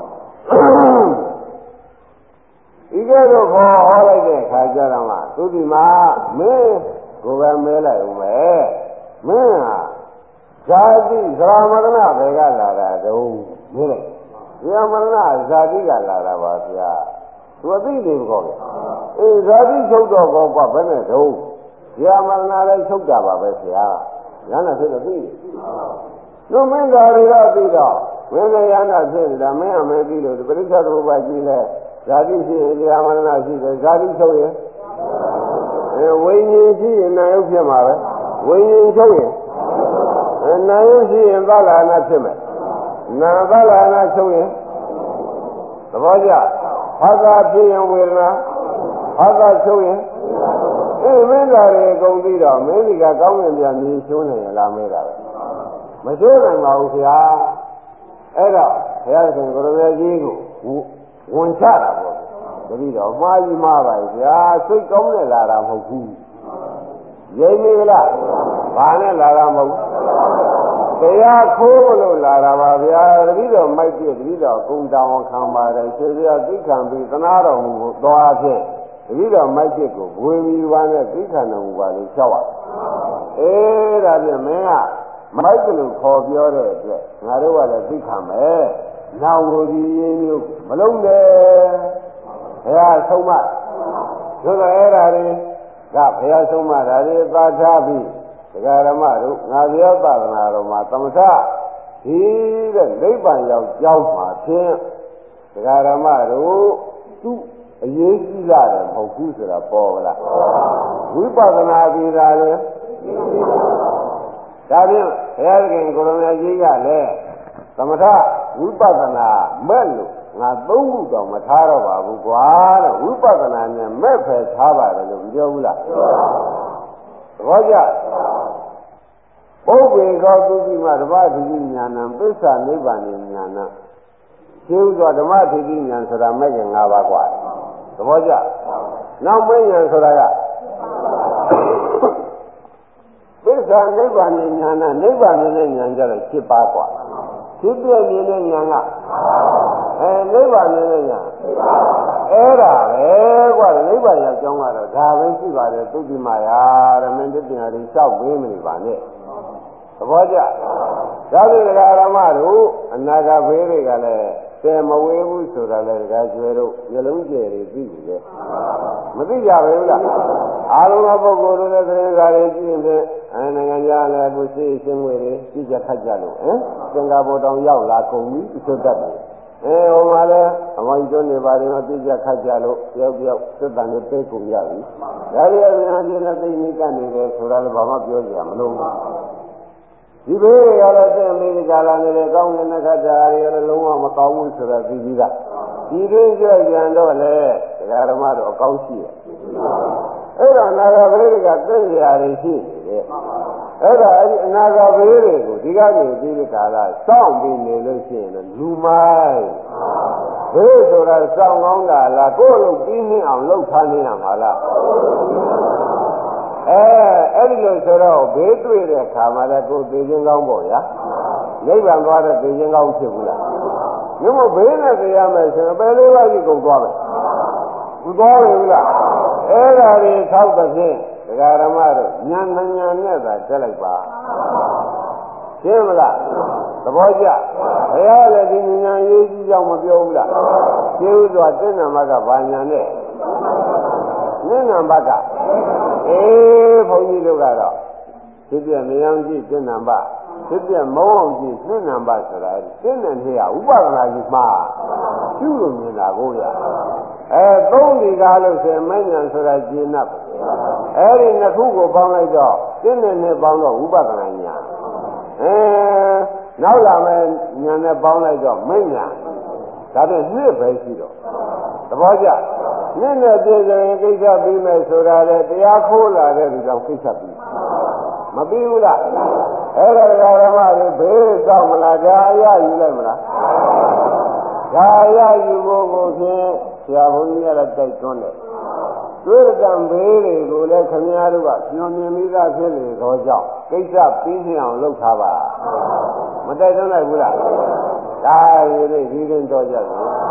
ဒီကဲတော့ဖော်ဟောလိုက်တဲ့အခါကျတော့မှသုတိမှာမင်းကိုယ်ပဲမဲလိုက်ဦးမယ်မင်းဟာဇာတိဇရာမရဏဘယ်ကလာတာတုံးမဲလိုက်ဇရာမရဏဇာတိကလာတာပါဗျာသူအသိနေကောလေအေးဇာတိချုပ်တော့ကောကွာဘယ်နဲ့တုံးဇရာမရဏလည်းချုပ်တာပါပဲဆရာရဟန္တာဖြစ်တော့သိလူမင်းသားတွေကသိတော့မင်းလည်းရဟန္တာဖြစ်နေတာမင်းအမေသိလို့ပရိစ္ဆေသမုပ္ပါကြီးလဲဇာတိရှိရင်ဇရာမရဏရှိတယ်ဇာတိချုပ်ရင်အဲဝိညာဉ်ရှိရင်နာယုဖြစ်မှာပဲဝိညာဉ်ချုပ်ရင်အဲနာယုရှိရင်သလနာဖြစ်မယ်နာသလနာချုပ်ရင်သဘောကျဘာသာဖြစ်ရင်ဝေဒနာဘာသာချုပ်ရင်အေးမင်းသားတွေအကုန်ပြီးတော့မင်းဒီကကောင်းကင်ပြန်မြင်ရှုံးနေရလားမဲတာပဲမရှုံးနိုင်ပါဘူးခင်ဗျာအဲ့တော့ဘုရားရှင်ကိုရမေကြီးကိုဝန်ချတာပေါ့တတိတော့မှားကြီးမှားပါဗျာစိတ်ကောင်းနဲ့လာတာမဟုတ်ဘူးရိပ်မိလားဘာနဲ့လာတာမဟုတ်ဘူးတရားခိုးလို့လာတာပါဗျာတတိတော့မိုက်ပြတတိတော့ကုံတောင်းခံပါတယ်ဆွေပြသိခံပြီးသနာတော်မူကိုသွားဖြစ်တတိတော့မိုက်ပြကိုဝေမီပါနဲ့သိခံတော်မူပါလို့လျှောက်ရအေးဒါဖြင့်မင်းကမိုက်ကလို့ခေါ်ပြောတဲ့အတွက်ငါတို့ကလည်းသိခံမယ်နောင်ကိုဒီရင်းမျိုးမလုံးနဲ့ဘုရားဆုံးမဆိုတော့အဲ့ဒါတွေကဘုရားဆုံးမဒါတွေသာထားပြီးဒကာရမတို့ငါပြောသာသနာတော်မှာသမထဒီတဲ့နိဗ္ဗာန်ရောက်ကြောင်းမှာဖြင့်ဒကာရမတို့သူ့အရေးကြီးလာတယ်မဟုတ်ဘူးဆိုတာပေါ်ကလားဝိပဿနာပြီးတာလေဒါဖြင့်ဘုရားခင်ကိုရမကြီးကလည်းသမထဝိပဿနာမဲ့လို့ငါသုံးခုတောင်မထားတော့ပါဘူးကွာတဲ့ဝိပဿနာနဲ့မဲ့ဖယ်ထားပါတယ်လို့ပြောဘူးလားသဘောကျပုဗ္ဗေကောသုတိမဓမ္မတိဉာဏံပစ္ဆာနိဗ္ဗာန်ဉာဏံရှင်းဥစွာဓမ္မတိဉာဏ်ဆိုတာမဲ့ခင်၅ပါးကွာသဘောကျနောက်မဲ့ဉာဏ်ဆိုတာကပစ္ဆာနိဗ္ဗာန်ဉာဏ်နိဗ္ဗာန်နဲ့ဉာဏ်ကြတော့၈ပါးကွာဖြစ်ပြမြင်တဲ့ဉာဏ်ကအဲနိဗ္ဗာန်နဲ့ဉာဏ်အဲ့ဒါပဲကွာနိဗ္ဗာန်ရောက်ကြောင်းကတော့ဒါပဲရှိပါတယ်သုတိမယာရမင်းတည်ညာတွေလျှောက်ပေးမနေပါနဲ့သဘောကျဒါဖြင့်ဒကာရမတို့အနာဂတ်ဘေးတွေကလည်းတည်မဝေးဘူးဆိုတာလည်းဒကာကျွဲတို့မျက်လုံးကျယ်တွေသိပြီလေမသိကြဘူးလားအားလုံးသောပုဂ္ဂိုလ်တွေနဲ့သတင်းစာတွေကြည့်ရင်အဲနိုင်ငံခြားလည်းကိုရှိရှင်းဝေတွေကြည့်ကြခတ်ကြလို့ဟင်စင်ကာပူတောင်ရောက်လာကုန်ပြီသူတတ်တယ်အဲဟိုမှာလည်းအမောင်ကျွန်းနေပါရင်တော့ပြည့်ကြခတ်ကြလို့ပြောက်ပြောက်သက်တန်နဲ့ပြေးကုန်ကြပြီဒါရီအများကြီးနဲ့သိနေကနေတယ်ဆိုတာလည်းဘာမှပြောကြမလို့ဒီဘေးရလည်းသိနေကြလာနေတယ်ကောင်းတဲ့ခတ်ကြရလည်းလုံးဝမကောင်းဘူးဆိုတာသိပြီးသားဒီတွင်းကြွကြံတော့လေတရားဓမ္မတော့အကောင်းရှိရဲ့အဲ့တော့နာဂဘေးတွေကသိကြရတယ်ရှိတယ်အဲ့ဒါအဲ့ဒီအနာဂဘေးတွေကိုဒီကနေဒီကာလစောင့်ပြီးနေလို့ရှိရင်လူမိုင်းဘေးဆိုတာစောင့်ကောင်းတာလားကိုယ်လုံးပြီးနေအောင်လှုပ်ထားနေရမှာလားအဲအဲ့ဒီလိုဆိုတော့ဘေးတွေ့တဲ့ခါမှာလည်းကိုယ်သိချင်းကောင်းပေါ့ဗျာနိဗ္ဗာန်သွားတဲ့သိချင်းကောင်းဖြစ်ဘူးလားဒီမို့ဘေးနဲ့သိရမယ်ဆိုရင်ပယ်လေးပါးကြီးကုန်သွားမယ်ဘုသွားပြီလားအဲ့ဒါတွေသောက်တဲ့ဖြင့်ဒကာရမတို့ဉာဏ်ဉာဏ်နဲ့သာတက်လိုက်ပါရှင်းမလားသဘောကျဘုရားလည်းဒီဉာဏ်ရေးကြီးကြောင့်မပြောဘူးလားရှင်းဥစွာသိဏမကဘာဉာဏ်နဲ့ဉာဏ်နံပါတ်ကအေးဘုန်းကြီးတို့ကတော့ဖြစ်ပြမယံကြည့်သိဏမဖြစ်ပြမုံအောင်ကြည့်သိဏမဆိုတာသိဏနဲ့ရဥပဒနာကြီးမှာကျุလို့မြင်တာကိုရအဲသုံးဒီကားလို့ဆိုရင်မဉ္ဇဉ်ဆိုတာကျင့်납အဲဒီနှစ်ခုကိုပေါင်းလိုက်တော့သိဏနဲ့ပေါင်းတော့ဥပဒနာညာအဲနောက်လာမဲ့ညာနဲ့ပေါင်းလိုက်တော့မဉ္ဇဉ်ဒါဖြင့်နှစ်ပဲရှိတော့သဘောကျနှစ်နဲ့ပြည့်စုံရင်ကိစ္စပြီးမယ်ဆိုတာလေတရားခိုးလာတဲ့လူကြောင့်ကိစ္စပြီးမပြီးဘူးလားအဲ့ဒါဓမ္မတွေဘေးစောင့်မလားဒါအရယူလိုက်မလားဒါအရယူဖို့ကိုဖြင့်ဆရာဘုန်းကြီးကလည်းတိုက်တွန်းတယ်တွေ့တဲ့ဘေးတွေကိုလည်းခင်ဗျားတို့ကညွန်မြင်ပြီးသားဖြစ်လေသောကြောင့်ကိစ္စပြီးမြင်အောင်လုပ်ထားပါမတိုက်တွန်းလိုက်ဘူးလားဒါရည်လေးဒီရင်တော့ကြတယ်